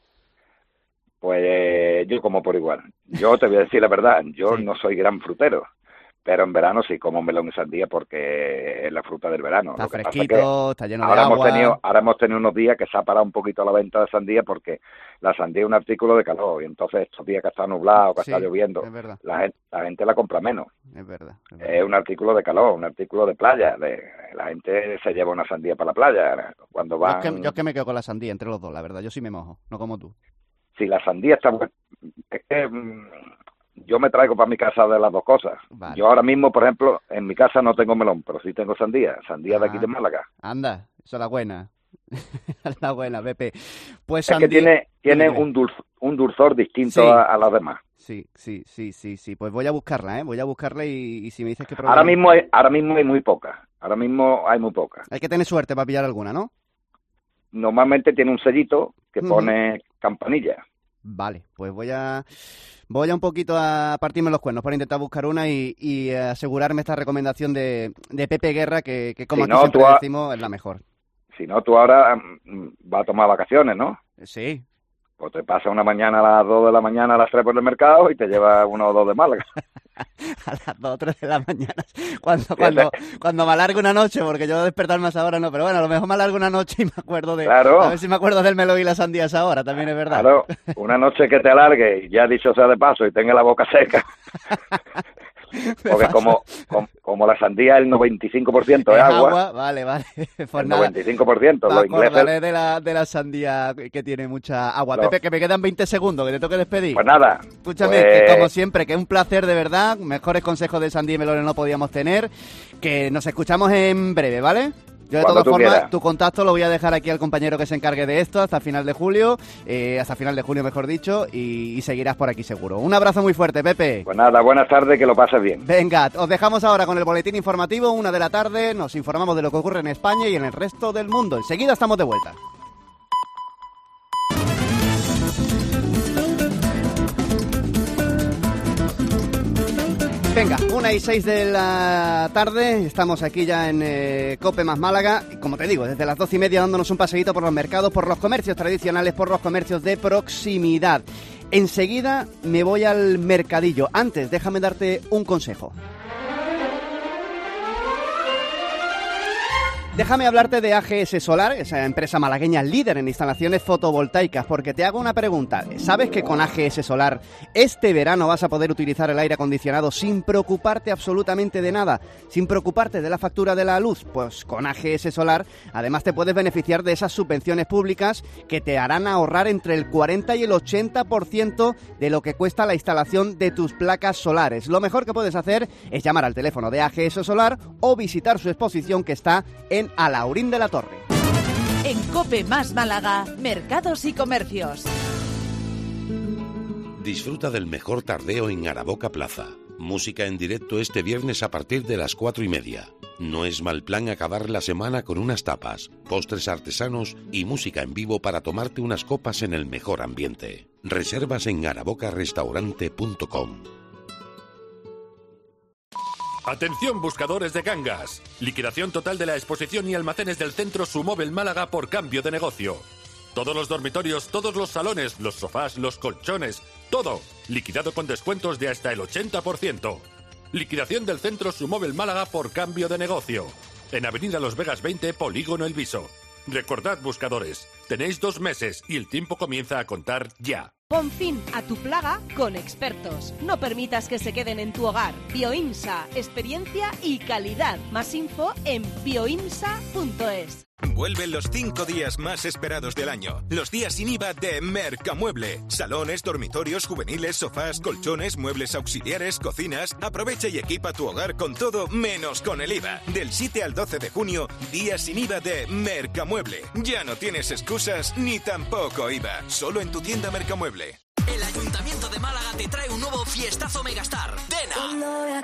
Pues yo como por igual. Yo te voy a decir la verdad, yo no soy gran frutero, pero en verano sí como melón y sandía porque es la fruta del verano. Está fresquito, está lleno de agua. Ahora hemos tenido unos días que se ha parado un poquito la venta de sandía porque la sandía es un artículo de calor y entonces estos días que está nublado, que está lloviendo, la gente la compra menos. Es verdad. Es un artículo de calor, un artículo de playa. La gente se lleva una sandía para la playa cuando van. Yo es que me quedo con la sandía entre los dos, la verdad. Yo sí me mojo, no como tú. Si la sandía está buena, es que yo me traigo para mi casa de las dos cosas. Vale. Yo ahora mismo, por ejemplo, en mi casa no tengo melón, pero sí tengo sandía de aquí de Málaga. Anda, esa es la buena. La buena, Pepe. Pues es que tiene un dulzor distinto a las demás. Sí. Pues voy a buscarla, Voy a buscarla y si me dices que ahora mismo hay muy poca. Ahora mismo hay muy poca. Hay que tener suerte para pillar alguna, ¿no? Normalmente tiene un sellito que pone Campanilla. Vale, pues voy a un poquito a partirme los cuernos para intentar buscar una y asegurarme esta recomendación de Pepe Guerra que como aquí siempre decimos, es la mejor. Si no, tú ahora vas a tomar vacaciones, ¿no? Sí. Pues te pasas una mañana a las 2 de la mañana a las 3 por el mercado y te llevas 1 o 2 de Málaga. a las 2 o 3 de la mañana, cuando me alargo una noche, porque yo despertar más ahora no, pero bueno, a lo mejor me alargo una noche y me acuerdo Claro. a ver si me acuerdo del melón y las sandías ahora, también es verdad. Claro, una noche que te alargue, ya dicho sea de paso, y tenga la boca seca. Porque como la sandía el 95% es agua. Vale. Pues el nada, 95%. Los ingleses... de la sandía que tiene mucha agua. No. Pepe, que me quedan 20 segundos, que te tengo que despedir. Pues nada. Escúchame, que como siempre, que es un placer de verdad. Mejores consejos de sandía y melones no podíamos tener. Que nos escuchamos en breve, ¿vale? Yo de todas formas, quieras. Tu contacto lo voy a dejar aquí al compañero que se encargue de esto hasta final de julio, mejor dicho, y seguirás por aquí seguro. Un abrazo muy fuerte, Pepe. Pues nada, buenas tardes, que lo pases bien. Venga, os dejamos ahora con el boletín informativo, 1 de la tarde, nos informamos de lo que ocurre en España y en el resto del mundo. Enseguida estamos de vuelta. Venga, 1:06 de la tarde, estamos aquí ya en COPE más Málaga, como te digo, desde las 12:30 dándonos un paseíto por los mercados, por los comercios tradicionales, por los comercios de proximidad. Enseguida me voy al mercadillo. Antes, déjame darte un consejo. Déjame hablarte de AGS Solar, esa empresa malagueña líder en instalaciones fotovoltaicas, porque te hago una pregunta. ¿Sabes que con AGS Solar este verano vas a poder utilizar el aire acondicionado sin preocuparte absolutamente de nada? Sin preocuparte de la factura de la luz. Pues con AGS Solar además te puedes beneficiar de esas subvenciones públicas que te harán ahorrar entre el 40 y el 80% de lo que cuesta la instalación de tus placas solares. Lo mejor que puedes hacer es llamar al teléfono de AGS Solar o visitar su exposición que está en Alhaurín de la Torre. En COPE más Málaga, mercados y comercios. Disfruta del mejor tardeo en Araboca Plaza. Música en directo este viernes a partir de las 4:30. No es mal plan acabar la semana con unas tapas, postres artesanos y música en vivo para tomarte unas copas en el mejor ambiente. Reservas en arabocarestaurante.com. Atención buscadores de Cangas. Liquidación total de la exposición y almacenes del centro Sumóvel Málaga por cambio de negocio. Todos los dormitorios, todos los salones, los sofás, los colchones, todo. Liquidado con descuentos de hasta el 80%. Liquidación del centro Sumóvel Málaga por cambio de negocio. En Avenida Los Vegas 20, Polígono El Viso. Recordad buscadores, tenéis 2 meses y el tiempo comienza a contar ya. Pon fin a tu plaga con expertos. No permitas que se queden en tu hogar. Bioinsa, experiencia y calidad. Más info en bioinsa.es. Vuelven los 5 días más esperados del año. Los días sin IVA de Mercamueble. Salones, dormitorios, juveniles, sofás, colchones, muebles auxiliares, cocinas. Aprovecha y equipa tu hogar con todo menos con el IVA. Del 7 al 12 de junio, días sin IVA de Mercamueble. Ya no tienes excusas ni tampoco IVA. Solo en tu tienda Mercamueble. El Ayuntamiento de Málaga te trae un nuevo fiestazo Megastar. Dena,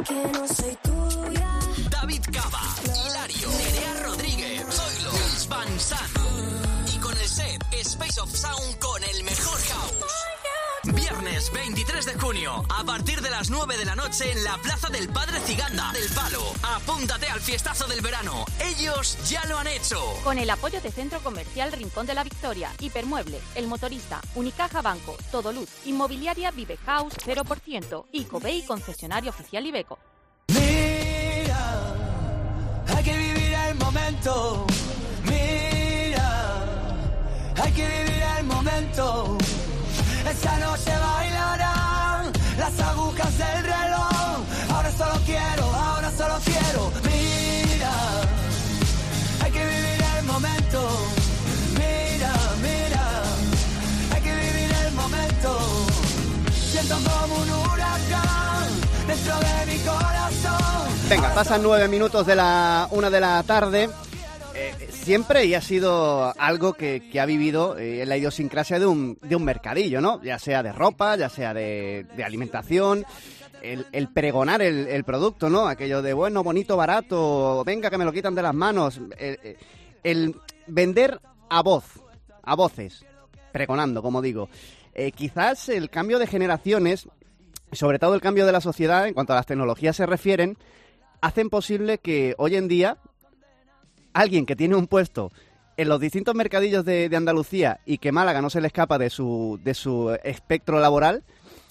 David Cava, Hilario, Nerea Rodríguez, Zoilo, Van San. Y con el set Space of Sound con el mejor house. Viernes 23 de junio, a partir de las 9 de la noche en la Plaza del Padre Ciganda del Palo. Apúntate al fiestazo del verano. Ellos ya lo han hecho. Con el apoyo de Centro Comercial Rincón de la Victoria, Hipermueble, El Motorista, Unicaja Banco, Todoluz, Inmobiliaria Vive House 0% y Cobey, concesionario oficial Iveco. Mira, hay que vivir el momento. Mira, hay que vivir el momento. Esta noche bailarán las agujas del reloj. Ahora solo quiero. Mira, hay que vivir el momento. Mira, hay que vivir el momento. Siento como un huracán dentro de mi corazón. Venga, pasan 9 minutos de la 1 de la tarde. Siempre y ha sido algo que ha vivido en la idiosincrasia de un mercadillo, ¿no? Ya sea de ropa, ya sea de alimentación, el pregonar el producto, ¿no? Aquello de bueno, bonito, barato, venga que me lo quitan de las manos. El vender a voces, pregonando, como digo. Quizás el cambio de generaciones, sobre todo el cambio de la sociedad en cuanto a las tecnologías se refieren, hacen posible que hoy en día alguien que tiene un puesto en los distintos mercadillos de Andalucía y que Málaga no se le escapa de su espectro laboral,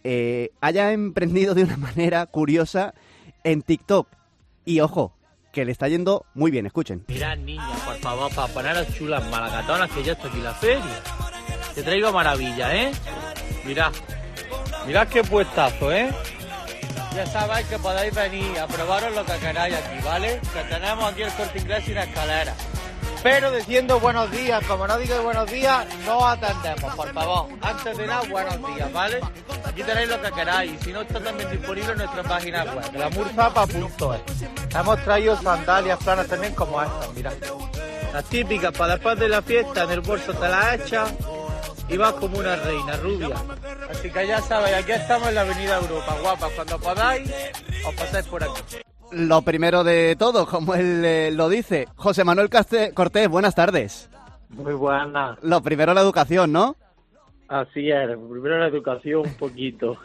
haya emprendido de una manera curiosa en TikTok. Y ojo, que le está yendo muy bien, escuchen. Mirad, niñas, por favor, para poneros chulas malagatonas, que ya está aquí la feria. Te traigo maravilla, ¿eh? Mirad qué puestazo, ¿eh? Ya sabéis que podéis venir a probaros lo que queráis aquí, ¿vale? Que tenemos aquí el Corte Inglés sin escalera. Pero diciendo buenos días, como no digo buenos días, no atendemos, por favor. Antes de nada, buenos días, ¿vale? Aquí tenéis lo que queráis. Y si no, está también disponible en nuestra página web, glamurzapa.es. Hemos traído sandalias planas también como estas, mirad. Las típicas para después de la fiesta, en el bolso te las echas y vas como una reina rubia. Así que ya sabéis, aquí estamos en la Avenida Europa, guapas. Cuando podáis, os pasáis por aquí. Lo primero de todo, como él lo dice, José Manuel Cortés, buenas tardes. Muy buenas. Lo primero la educación, ¿no? Así es, primero la educación un poquito.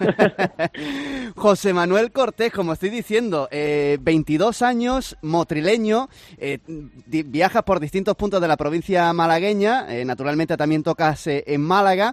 José Manuel Cortés, como estoy diciendo, 22 años, motrileño, viajas por distintos puntos de la provincia malagueña, naturalmente también tocas en Málaga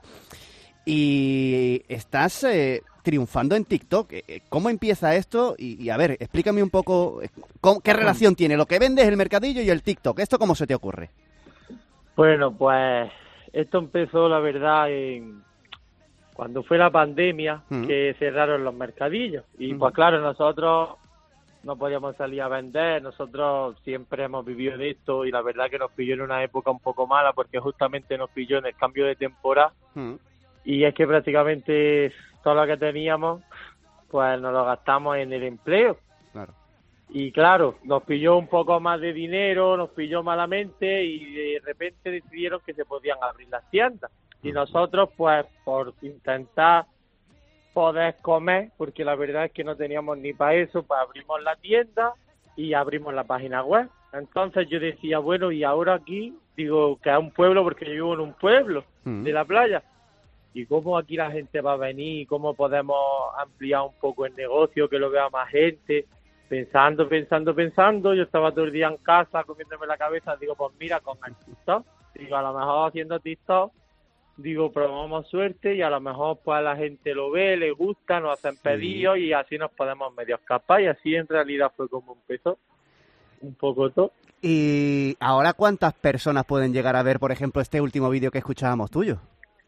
y estás triunfando en TikTok. ¿Cómo empieza esto? Y a ver, explícame un poco qué relación tiene lo que vendes, el mercadillo y el TikTok. ¿Esto cómo se te ocurre? Bueno, pues esto empezó, la verdad, cuando fue la pandemia, que cerraron los mercadillos. Y pues claro, nosotros no podíamos salir a vender, nosotros siempre hemos vivido de esto y la verdad que nos pilló en una época un poco mala porque justamente nos pilló en el cambio de temporada y es que prácticamente todo lo que teníamos pues nos lo gastamos en el empleo. Claro. Y claro, nos pilló un poco más de dinero, nos pilló malamente y de repente decidieron que se podían abrir las tiendas. Y nosotros, pues, por intentar poder comer, porque la verdad es que no teníamos ni para eso, pues abrimos la tienda y abrimos la página web. Entonces yo decía, bueno, y ahora aquí, digo, que es un pueblo, porque yo vivo en un pueblo de la playa. ¿Y cómo aquí la gente va a venir? ¿Cómo podemos ampliar un poco el negocio, que lo vea más gente? Pensando, yo estaba todo el día en casa comiéndome la cabeza, digo, pues mira, con el TikTok, digo, a lo mejor haciendo TikTok, digo, probamos suerte y a lo mejor pues la gente lo ve, le gusta, nos hacen pedidos y así nos podemos medio escapar y así en realidad fue como empezó, un poco todo. ¿Y ahora cuántas personas pueden llegar a ver, por ejemplo, este último vídeo que escuchábamos tuyo?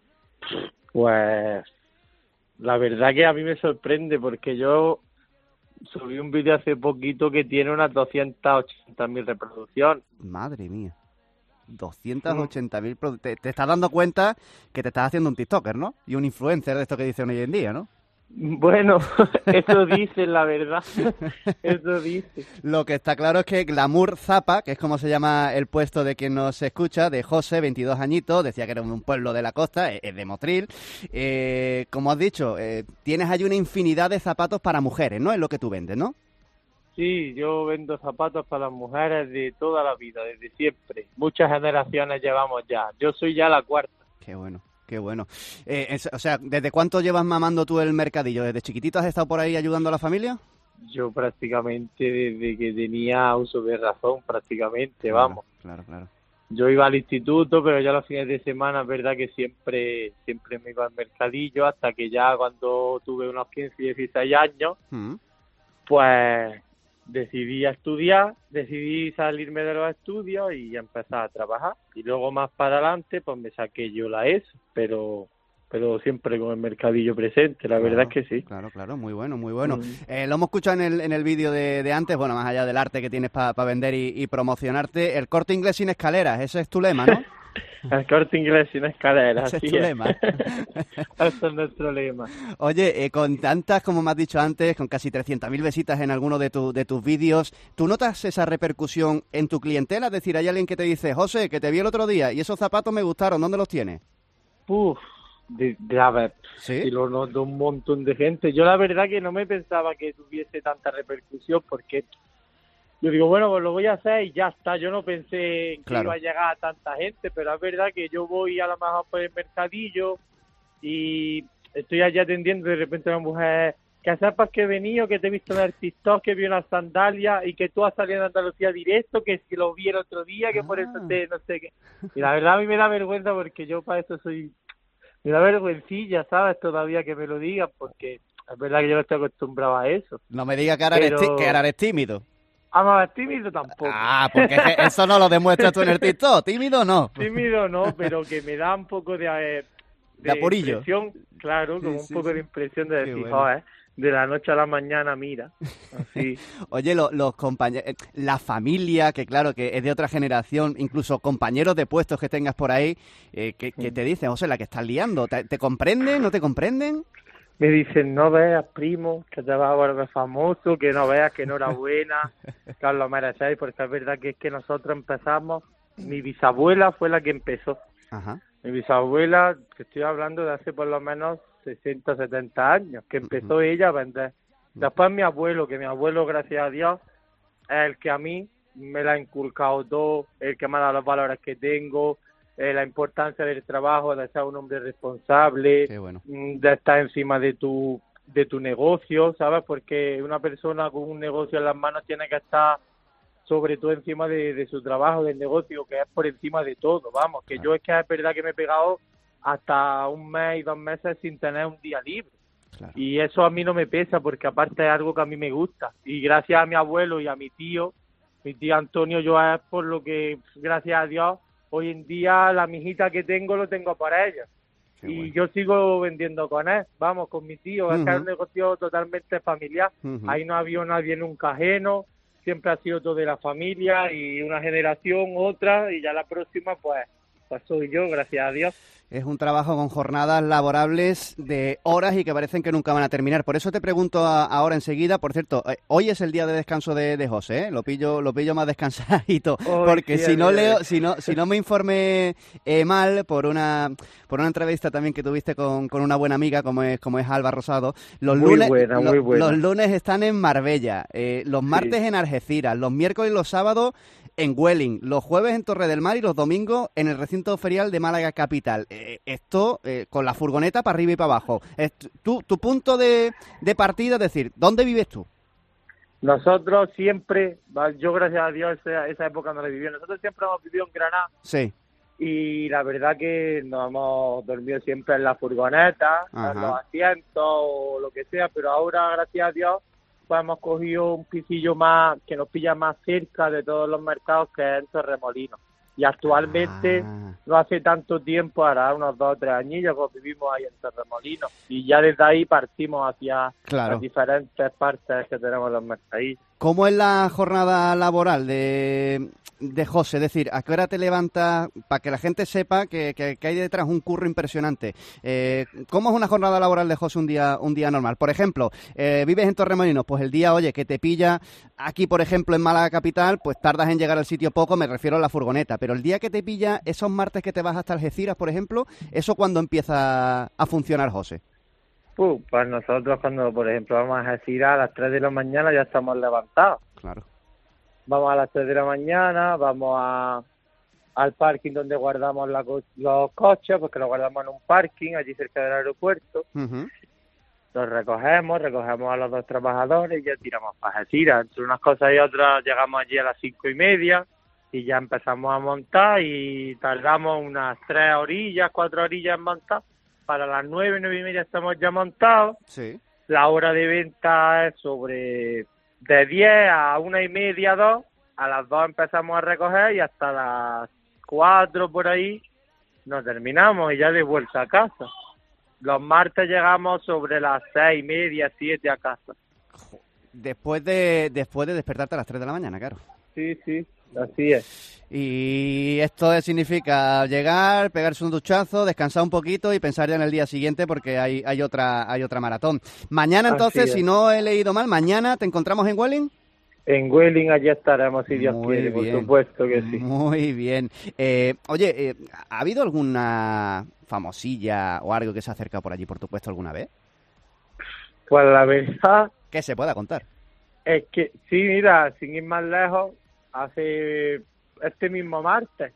Pues la verdad que a mí me sorprende porque yo subí un vídeo hace poquito que tiene unas 280.000 reproducciones. Madre mía. 280.000. Te estás dando cuenta que te estás haciendo un TikToker, ¿no? Y un influencer de esto que dicen hoy en día, ¿no? Bueno, eso dicen, la verdad. Eso dice. Lo que está claro es que Glamour Zapa, que es como se llama el puesto de quien nos escucha, de José, 22 añitos, decía que era un pueblo de la costa, es de Motril. Como has dicho, tienes ahí una infinidad de zapatos para mujeres, ¿no? Es lo que tú vendes, ¿no? Sí, yo vendo zapatos para las mujeres de toda la vida, desde siempre. Muchas generaciones llevamos ya. Yo soy ya la cuarta. Qué bueno. Qué bueno. O sea, ¿desde cuánto llevas mamando tú el mercadillo? ¿Desde chiquitito has estado por ahí ayudando a la familia? Yo prácticamente desde que tenía uso de razón, prácticamente, vamos. Claro. Yo iba al instituto, pero ya los fines de semana es verdad que siempre me iba al mercadillo, hasta que ya cuando tuve unos 15, 16 años, pues decidí estudiar, decidí salirme de los estudios y empezar a trabajar. Y luego más para adelante, pues me saqué yo la ESO, pero siempre con el mercadillo presente, la verdad es que sí. Claro, muy bueno. Lo hemos escuchado en el vídeo de antes, bueno, más allá del arte que tienes para vender y promocionarte, el Corte Inglés sin escaleras, ese es tu lema, ¿no? El Corte Inglés sin escaleras, ese es tu lema. Ese es nuestro lema. Oye, con tantas, como me has dicho antes, con casi 300.000 visitas en alguno de tus vídeos, ¿tú notas esa repercusión en tu clientela? Es decir, hay alguien que te dice, José, que te vi el otro día y esos zapatos me gustaron, ¿dónde los tienes? A ver, ¿sí? Lo noto un montón de gente. Yo la verdad que no me pensaba que tuviese tanta repercusión porque yo digo, bueno, pues lo voy a hacer y ya está. Yo no pensé que iba a llegar a tanta gente, pero es verdad que yo voy a lo mejor por el mercadillo y estoy allí atendiendo y de repente una mujer, que sepas que he venido, que te he visto en el TikTok, que vi unas sandalias y que tú has salido en Andalucía directo, que si lo vi el otro día, que por eso no sé qué. Y la verdad a mí me da vergüenza porque yo para eso soy Me da vergüencilla, ¿sabes? Todavía que me lo digan, porque es verdad que yo no estoy acostumbrado a eso. No me digas que ahora, que ahora eres tímido. Más tímido tampoco. Porque eso no lo demuestras tú en el TikTok. Tímido no. Tímido no, pero que me da un poco de apurillo. Impresión, claro, como Sí, un poco sí. de impresión de decir, bueno. joder, de la noche a la mañana, mira, así. Oye, los compañeros, la familia, que claro, que es de otra generación, incluso compañeros de puestos que tengas por ahí, que te dicen, José, la que estás liando, ¿te comprenden? ¿No te comprenden? Me dicen, no veas, primo, que te vas a volver famoso, que no veas, que enhorabuena, que os lo merecéis, porque es verdad que es que nosotros empezamos, mi bisabuela fue la que empezó. Ajá. Mi bisabuela, que estoy hablando de hace por lo menos 60, 70 años, que empezó ella a vender. Después mi abuelo, que mi abuelo, gracias a Dios, es el que a mí me la ha inculcado todo, el que me ha dado los valores que tengo, la importancia del trabajo, de ser un hombre responsable, de estar encima de tu negocio, ¿sabes? Porque una persona con un negocio en las manos tiene que estar sobre todo encima de su trabajo, del negocio, que es por encima de todo, vamos, que yo es que es verdad que me he pegado hasta un mes y 2 meses sin tener un día libre. Claro. Y eso a mí no me pesa, porque aparte es algo que a mí me gusta. Y gracias a mi abuelo y a mi tío Antonio, yo es por lo que, gracias a Dios, hoy en día la mijita que tengo lo tengo para ella. Y yo sigo vendiendo con él, vamos, con mi tío, es que es un negocio totalmente familiar. Ahí no había nadie nunca ajeno, siempre ha sido todo de la familia y una generación, otra, y ya la próxima pues soy yo, gracias a Dios. Es un trabajo con jornadas laborables de horas y que parecen que nunca van a terminar. Por eso te pregunto ahora enseguida, por cierto, hoy es el día de descanso de José, ¿eh? Lo pillo más descansadito, porque sí, si no me informé mal por una entrevista también que tuviste con una buena amiga como es Alba Rosado, los muy lunes buena. Los lunes están en Marbella, los martes en Algeciras, los miércoles y los sábados en Welling, los jueves en Torre del Mar y los domingos en el recinto ferial de Málaga capital. Esto con la furgoneta para arriba y para abajo. Tu punto de partida, es decir, ¿dónde vives tú? Nosotros siempre, yo gracias a Dios esa época no la viví, nosotros siempre hemos vivido en Granada. Sí. Y la verdad que nos hemos dormido siempre en la furgoneta, en los asientos o lo que sea, pero ahora gracias a Dios pues hemos cogido un pisillo más que nos pilla más cerca de todos los mercados, que es en Torremolinos. Y actualmente, no hace tanto tiempo, hará unos 2 o 3 añillos, que vivimos ahí en Torremolinos. Y ya desde ahí partimos hacia las diferentes partes que tenemos en los mercadillos. ¿Cómo es la jornada laboral de José? Es decir, ¿a qué hora te levantas? Para que la gente sepa que hay detrás un curro impresionante. ¿Cómo es una jornada laboral de José un día normal? Por ejemplo, vives en Torremolinos, pues el día, oye, que te pilla aquí, por ejemplo, en Málaga capital, pues tardas en llegar al sitio poco, me refiero a la furgoneta. Pero el día que te pilla, esos martes que te vas hasta Algeciras, por ejemplo, ¿eso cuándo empieza a funcionar, José? Pues nosotros cuando, por ejemplo, vamos a Algeciras a las 3 de la mañana ya estamos levantados. Claro. Vamos a las 3 de la mañana, vamos al parking donde guardamos los coches, porque los guardamos en un parking allí cerca del aeropuerto. Los recogemos a los 2 trabajadores y ya tiramos para Algeciras. Entre unas cosas y otras llegamos allí a las 5:30 y ya empezamos a montar y tardamos unas 3 orillas, 4 orillas en montar. Para las 9, 9:30 estamos ya montados. Sí. La hora de venta es sobre de 10 a 1:30, 2. A las 2 empezamos a recoger y hasta las 4 por ahí nos terminamos y ya de vuelta a casa. Los martes llegamos sobre las 6:30, 7 a casa. Después de despertarte a las 3 de la mañana, claro. Sí, así es. Y esto significa llegar, pegarse un duchazo, descansar un poquito y pensar ya en el día siguiente porque hay otra maratón. Mañana entonces, si no he leído mal, mañana te encontramos en Welling. En Welling allí estaremos, si Dios quiere, bien. por supuesto que sí. Muy bien. Oye, ¿ha habido alguna famosilla o algo que se ha acercado por allí por tu puesto alguna vez? Pues la verdad... ¿Qué se pueda contar? Es que, sí, mira, sin ir más lejos, hace este mismo martes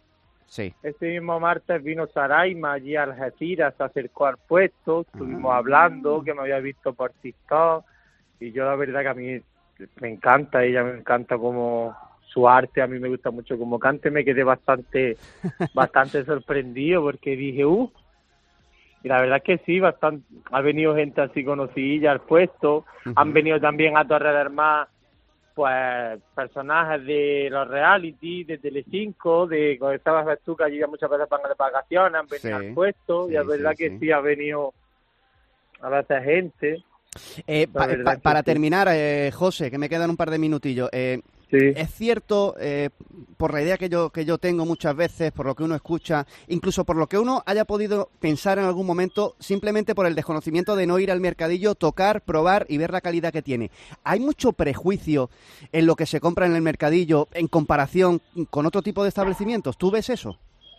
vino Saraima allí a Algeciras, se acercó al puesto, estuvimos hablando, que me había visto por TikTok, y yo la verdad que a mí me encanta, ella me encanta como su arte, a mí me gusta mucho como cante, me quedé bastante sorprendido porque dije, Y la verdad es que sí, bastante. Ha venido gente así conocidilla al puesto. Han venido también a Torre del Mar, pues, personajes de los reality, de Telecinco, de cuando estabas tú, que allí muchas veces van de vacaciones, han venido al puesto. Y es verdad que sí, ha venido a veces gente. Para terminar, José, que me quedan un par de minutillos. Es cierto, por la idea que yo tengo muchas veces, por lo que uno escucha, incluso por lo que uno haya podido pensar en algún momento, simplemente por el desconocimiento de no ir al mercadillo, tocar, probar y ver la calidad que tiene. ¿Hay mucho prejuicio en lo que se compra en el mercadillo en comparación con otro tipo de establecimientos? ¿Tú ves eso?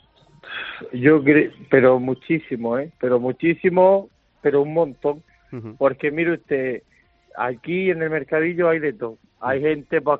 Yo creo, pero muchísimo, pero un montón. Porque mire usted, aquí en el mercadillo hay de todo. Hay gente pues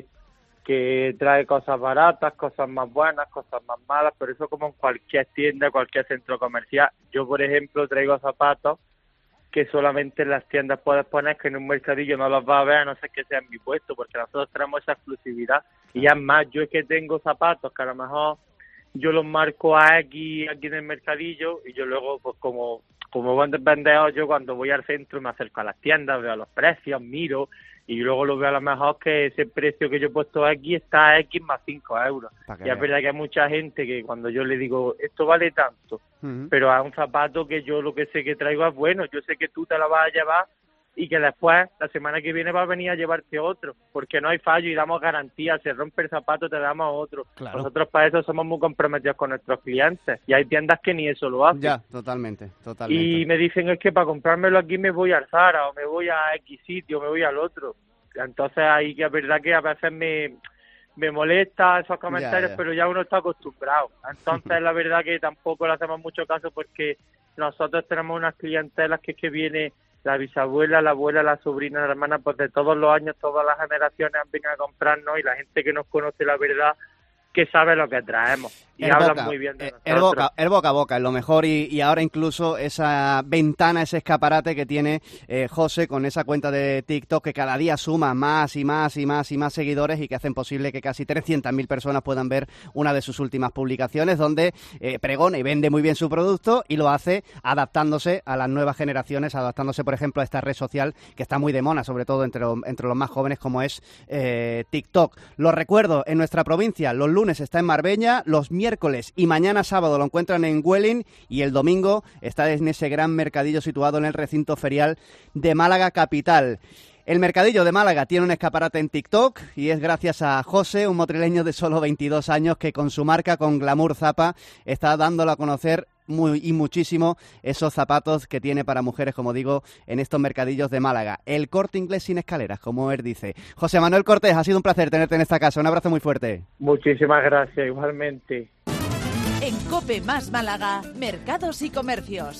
que trae cosas baratas, cosas más buenas, cosas más malas, pero eso como en cualquier tienda, cualquier centro comercial. Yo, por ejemplo, traigo zapatos que solamente en las tiendas puedes poner, que en un mercadillo no los vas a ver, a no ser que sea en mi puesto, porque nosotros tenemos esa exclusividad. Y además, yo es que tengo zapatos que a lo mejor yo los marco a X aquí en el mercadillo, y yo luego, pues como buen vendedor, yo cuando voy al centro me acerco a las tiendas, veo los precios, miro, y luego lo veo a lo mejor que ese precio que yo he puesto aquí está a X más 5 euros. Y es verdad que hay mucha gente que cuando yo le digo, esto vale tanto, pero a un zapato que yo lo que sé que traigo es bueno, yo sé que tú te lo vas a llevar y que después, la semana que viene, vas a venir a llevarte otro, porque no hay fallo y damos garantía, se rompe el zapato, te damos otro. Claro. Nosotros para eso somos muy comprometidos con nuestros clientes, y hay tiendas que ni eso lo hacen. Ya, totalmente. Y me dicen, es que para comprármelo aquí me voy al Zara, o me voy a X sitio, o me voy al otro. Entonces ahí que es verdad que a veces me molesta esos comentarios, pero ya uno está acostumbrado. Entonces la verdad que tampoco le hacemos mucho caso, porque nosotros tenemos unas clientelas que viene la bisabuela, la abuela, la sobrina, la hermana, pues de todos los años, todas las generaciones han venido a comprarnos, y la gente que nos conoce la verdad, que sabe lo que traemos y hablan muy bien de nosotros. El boca a boca es lo mejor, y ahora incluso esa ventana, ese escaparate que tiene José con esa cuenta de TikTok que cada día suma más y más seguidores, y que hacen posible que casi 300.000 personas puedan ver una de sus últimas publicaciones, donde pregona y vende muy bien su producto, y lo hace adaptándose a las nuevas generaciones, adaptándose, por ejemplo, a esta red social que está muy de mona, sobre todo entre los más jóvenes, como es TikTok. Lo recuerdo, en nuestra provincia los lunes está en Marbella, los miércoles y mañana sábado lo encuentran en Welling, y el domingo está en ese gran mercadillo situado en el recinto ferial de Málaga capital. El mercadillo de Málaga tiene un escaparate en TikTok, y es gracias a José, un motrileño de solo 22 años que con su marca, con Glamour Zapa, está dándolo a conocer muchísimo esos zapatos que tiene para mujeres, como digo, en estos mercadillos de Málaga. El Corte Inglés sin escaleras, como él dice. José Manuel Cortés, ha sido un placer tenerte en esta casa. Un abrazo muy fuerte. Muchísimas gracias, igualmente. En COPE más Málaga, mercados y comercios.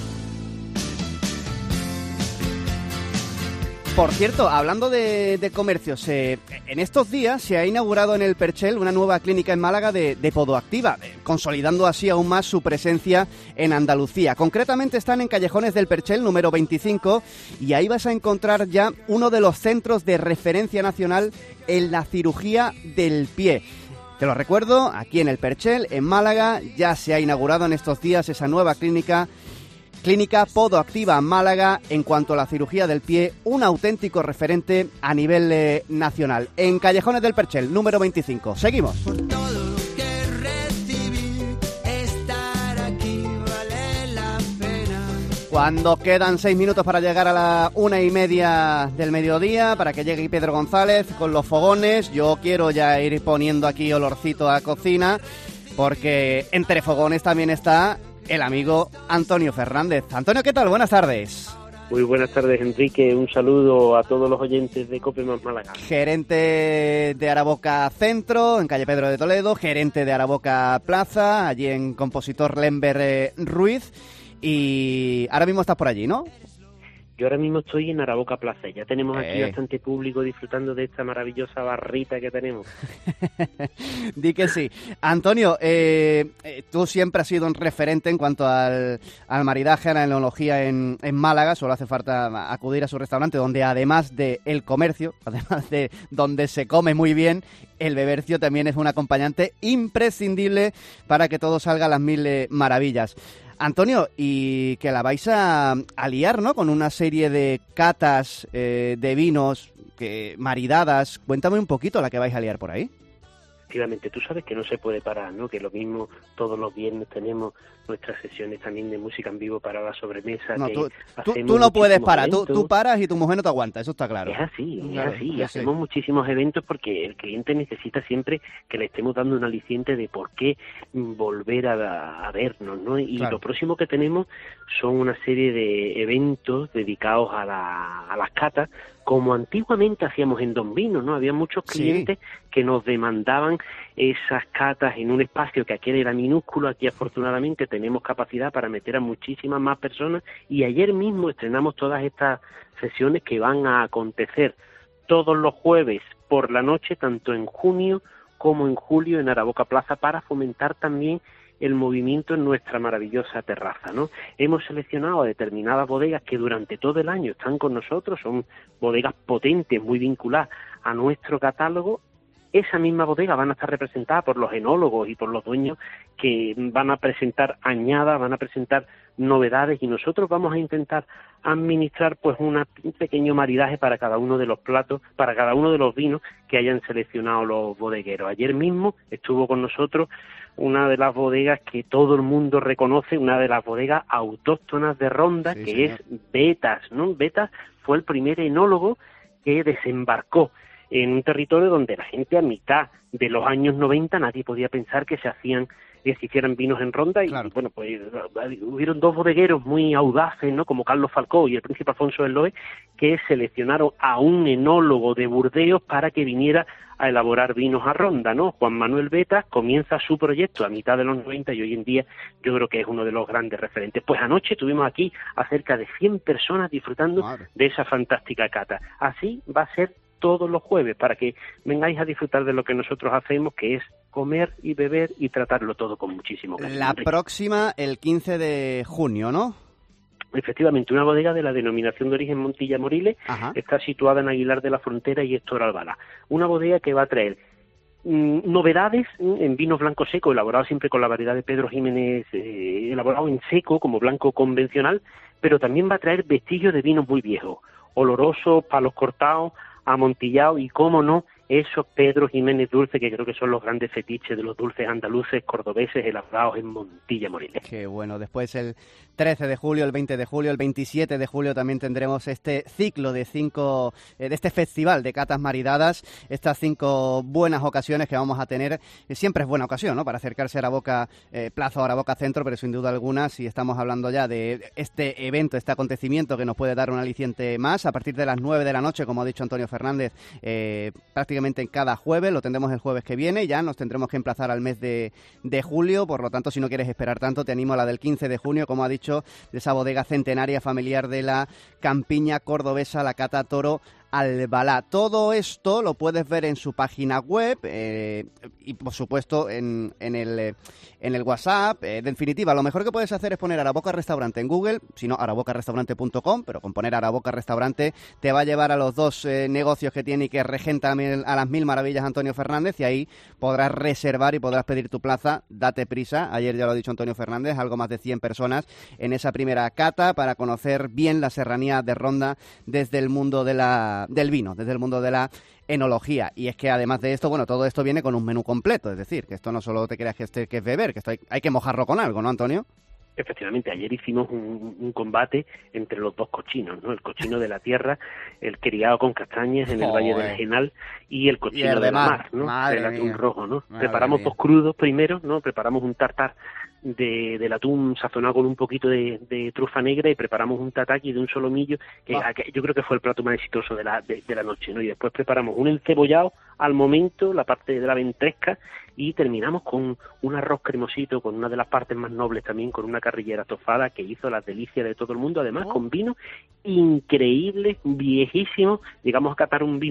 Por cierto, hablando de comercios, en estos días se ha inaugurado en el Perchel una nueva clínica en Málaga de Podoactiva, consolidando así aún más su presencia en Andalucía. Concretamente están en Callejones del Perchel, número 25, y ahí vas a encontrar ya uno de los centros de referencia nacional en la cirugía del pie. Te lo recuerdo, aquí en el Perchel, en Málaga, ya se ha inaugurado en estos días esa nueva Clínica Podoactiva Málaga. En cuanto a la cirugía del pie, un auténtico referente a nivel nacional. En Callejones del Perchel, número 25. Seguimos. Por todo lo que recibí, estar aquí vale la pena. Cuando quedan 6 minutos para llegar a la 1:30 del mediodía, para que llegue Pedro González con los fogones, yo quiero ya ir poniendo aquí olorcito a cocina, porque entre fogones también está el amigo Antonio Fernández. Antonio, ¿qué tal? Buenas tardes. Muy buenas tardes, Enrique. Un saludo a todos los oyentes de COPE más Málaga. Gerente de Araboca Centro, en calle Pedro de Toledo, gerente de Araboca Plaza, allí en Compositor Lember Ruiz, y ahora mismo estás por allí, ¿no? Yo ahora mismo estoy en Araboca Plaza. Ya tenemos aquí bastante público disfrutando de esta maravillosa barrita que tenemos. Di que sí. Antonio, tú siempre has sido un referente en cuanto al maridaje, a la enología en Málaga. Solo hace falta acudir a su restaurante, donde además del comercio, además de donde se come muy bien, el bebercio también es un acompañante imprescindible para que todo salga a las mil maravillas. Antonio, y que la vais a liar, ¿no? Con una serie de catas de vinos maridadas. Cuéntame un poquito la que vais a liar por ahí. Efectivamente, tú sabes que no se puede parar, ¿no? Que lo mismo todos los viernes tenemos nuestras sesiones también de música en vivo para la sobremesa. No, que tú no puedes parar, eventos. tú paras y tu mujer no te aguanta, eso está claro. Es así, Claro, es así. sí, Hacemos muchísimos eventos porque el cliente necesita siempre que le estemos dando un aliciente de por qué volver a vernos, ¿no? Y Claro. lo próximo que tenemos son una serie de eventos dedicados a las catas, como antiguamente hacíamos en Don Vino, ¿no? Había muchos clientes que nos demandaban esas catas en un espacio que aquel era minúsculo. Aquí afortunadamente tenemos capacidad para meter a muchísimas más personas, y ayer mismo estrenamos todas estas sesiones que van a acontecer todos los jueves por la noche, tanto en junio como en julio en Araboca Plaza, para fomentar también el movimiento en nuestra maravillosa terraza, ¿no? Hemos seleccionado a determinadas bodegas que durante todo el año están con nosotros, son bodegas potentes, muy vinculadas a nuestro catálogo. Esa misma bodega van a estar representadas por los enólogos y por los dueños que van a presentar añadas, van a presentar novedades, y nosotros vamos a intentar administrar pues un pequeño maridaje para cada uno de los platos, para cada uno de los vinos que hayan seleccionado los bodegueros. Ayer mismo estuvo con nosotros una de las bodegas que todo el mundo reconoce, una de las bodegas autóctonas de Ronda, Sí, que señor. es Betas, ¿no? Betas fue el primer enólogo que desembarcó en un territorio donde la gente a mitad de los años 90 nadie podía pensar que se hicieran vinos en Ronda, y bueno, pues hubieron dos bodegueros muy audaces, ¿no? Como Carlos Falcó y el príncipe Alfonso del Loe, que seleccionaron a un enólogo de Burdeos para que viniera a elaborar vinos a Ronda, ¿no? Juan Manuel Betas comienza su proyecto a mitad de los 90 y hoy en día yo creo que es uno de los grandes referentes. Pues anoche tuvimos aquí a cerca de 100 personas disfrutando de esa fantástica cata. Así va a ser todos los jueves, para que vengáis a disfrutar de lo que nosotros hacemos, que es comer y beber y tratarlo todo con muchísimo cariño. La próxima, el 15 de junio, ¿no? Efectivamente, una bodega de la denominación de origen Montilla Moriles, está situada en Aguilar de la Frontera y Héctor Albalá. Una bodega que va a traer novedades en vinos blancos secos, elaborados siempre con la variedad de Pedro Jiménez, elaborado en seco como blanco convencional, pero también va a traer vestigios de vinos muy viejos, olorosos, palos cortados, amontillados y, cómo no, esos Pedro Jiménez dulces, que creo que son los grandes fetiches de los dulces andaluces cordobeses elaborados en Montilla Moriles. Qué bueno. Después el 13 de julio, el 20 de julio, el 27 de julio también tendremos este ciclo de de este festival de catas maridadas, estas 5 buenas ocasiones que vamos a tener. Siempre es buena ocasión, ¿no?, para acercarse a Araboca Plaza o Araboca Centro, pero sin duda alguna, si estamos hablando ya de este evento, este acontecimiento que nos puede dar un aliciente más, a partir de las 9 de la noche, como ha dicho Antonio Fernández, prácticamente en cada jueves, lo tendremos el jueves que viene, ya nos tendremos que emplazar al mes de julio, por lo tanto, si no quieres esperar tanto, te animo a la del 15 de junio, como ha dicho, de esa bodega centenaria familiar de la campiña cordobesa, la Cata Toro Albalá. Todo esto lo puedes ver en su página web y, por supuesto, en el WhatsApp. En definitiva, lo mejor que puedes hacer es poner Araboca Restaurante en Google, si no, arabocarestaurante.com, pero con poner Araboca Restaurante te va a llevar a los dos negocios que tiene y que regenta a las mil maravillas Antonio Fernández, y ahí podrás reservar y podrás pedir tu plaza. Date prisa, ayer ya lo ha dicho Antonio Fernández, algo más de 100 personas en esa primera cata para conocer bien la serranía de Ronda desde el mundo del vino, desde el mundo de la enología. Y es que además de esto, bueno, todo esto viene con un menú completo, es decir, que esto no solo te creas que es beber, que esto hay que mojarlo con algo, ¿no, Antonio? Efectivamente, ayer hicimos un combate entre los dos cochinos, ¿no? El cochino de la tierra, el criado con castañas en el Valle del Genal, y el cochino de la mar, ¿no? El atún rojo, ¿no? Preparamos dos crudos primero, ¿no? Preparamos un tartar del atún sazonado con un poquito de trufa negra, y preparamos un tataki de un solomillo, que yo creo que fue el plato más exitoso de la noche, ¿no? Y después preparamos un encebollado al momento, la parte de la ventresca, y terminamos con un arroz cremosito, con una de las partes más nobles también, con una carrillera estofada que hizo las delicias de todo el mundo, además con vino increíble, viejísimo. Llegamos a catar un vino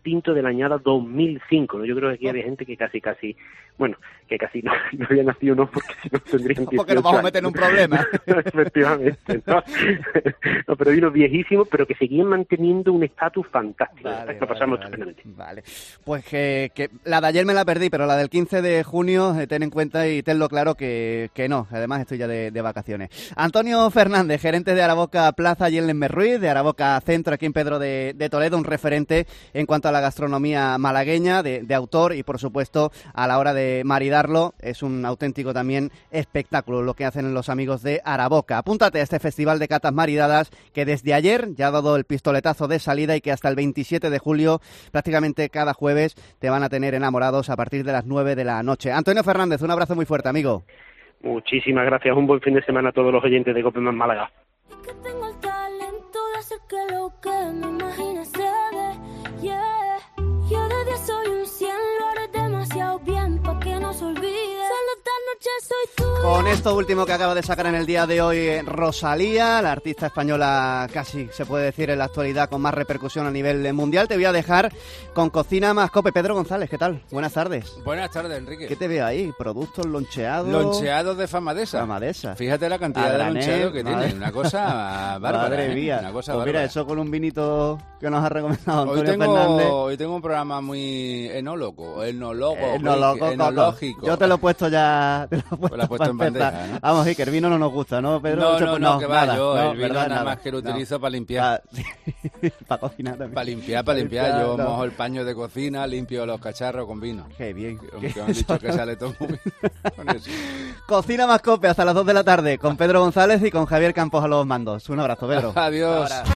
tinto de la añada 2005, ¿no? Yo creo que aquí había gente que casi no había nacido, no, porque si no tendrían 18 porque nos vamos a meter en un problema. Efectivamente, ¿no? No, pero vinos viejísimos, pero que seguían manteniendo un estatus fantástico. Lo pasamos estupendamente. Vale, pues que la de ayer me la perdí, pero la del 15 de junio, ten en cuenta y tenlo claro que no. Además estoy ya de vacaciones. Antonio Fernández, gerente de Araboca Plaza y en Lemmerruiz, de Araboca Centro aquí en Pedro de Toledo, un referente en cuanto a la gastronomía malagueña, de autor y por supuesto a la hora de maridarlo es un auténtico también espectáculo lo que hacen los amigos de Araboca. Apúntate a este festival de catas maridadas que desde ayer ya ha dado el pistoletazo de salida y que hasta el 27 de julio prácticamente cada jueves te van a tener enamorados a partir de las 9 de la noche. Antonio Fernández, un abrazo muy fuerte, amigo. Muchísimas gracias, un buen fin de semana a todos los oyentes de Cope Más Málaga. Que tengo el talento de hacer que lo que me imagine se dé, yeah. Yo de 10 soy un 100, lo haré demasiado bien pa' que no se olvide. Solo esta noche soy tú. Con esto último que acaba de sacar en el día de hoy Rosalía, la artista española casi se puede decir en la actualidad con más repercusión a nivel mundial, te voy a dejar con Cocina Más Cope. Pedro González, ¿qué tal? Buenas tardes. Buenas tardes, Enrique. ¿Qué te veo ahí? ¿Productos loncheados? Loncheados de Famadesa. Fíjate la cantidad de loncheados que tiene. Una cosa bárbara. Madre mía. Una cosa pues mira, eso con un vinito que nos ha recomendado Antonio Fernández. Fernández. Hoy tengo un programa muy enológico. Yo te lo he puesto ya. Te lo he puesto en bandeja, ¿no? Vamos, que el vino no nos gusta, ¿no, Pedro? No, que va, nada, yo no, el vino verdad, nada más que lo utilizo para limpiar. Para cocinar también. Para limpiar. Yo mojo el paño de cocina, limpio los cacharros con vino. Qué bien. Aunque han dicho que sale todo muy bien con eso. Cocina Más Cope hasta las 2 de la tarde con Pedro González y con Javier Campos a los mandos. Un abrazo, Pedro. Adiós. Ahora.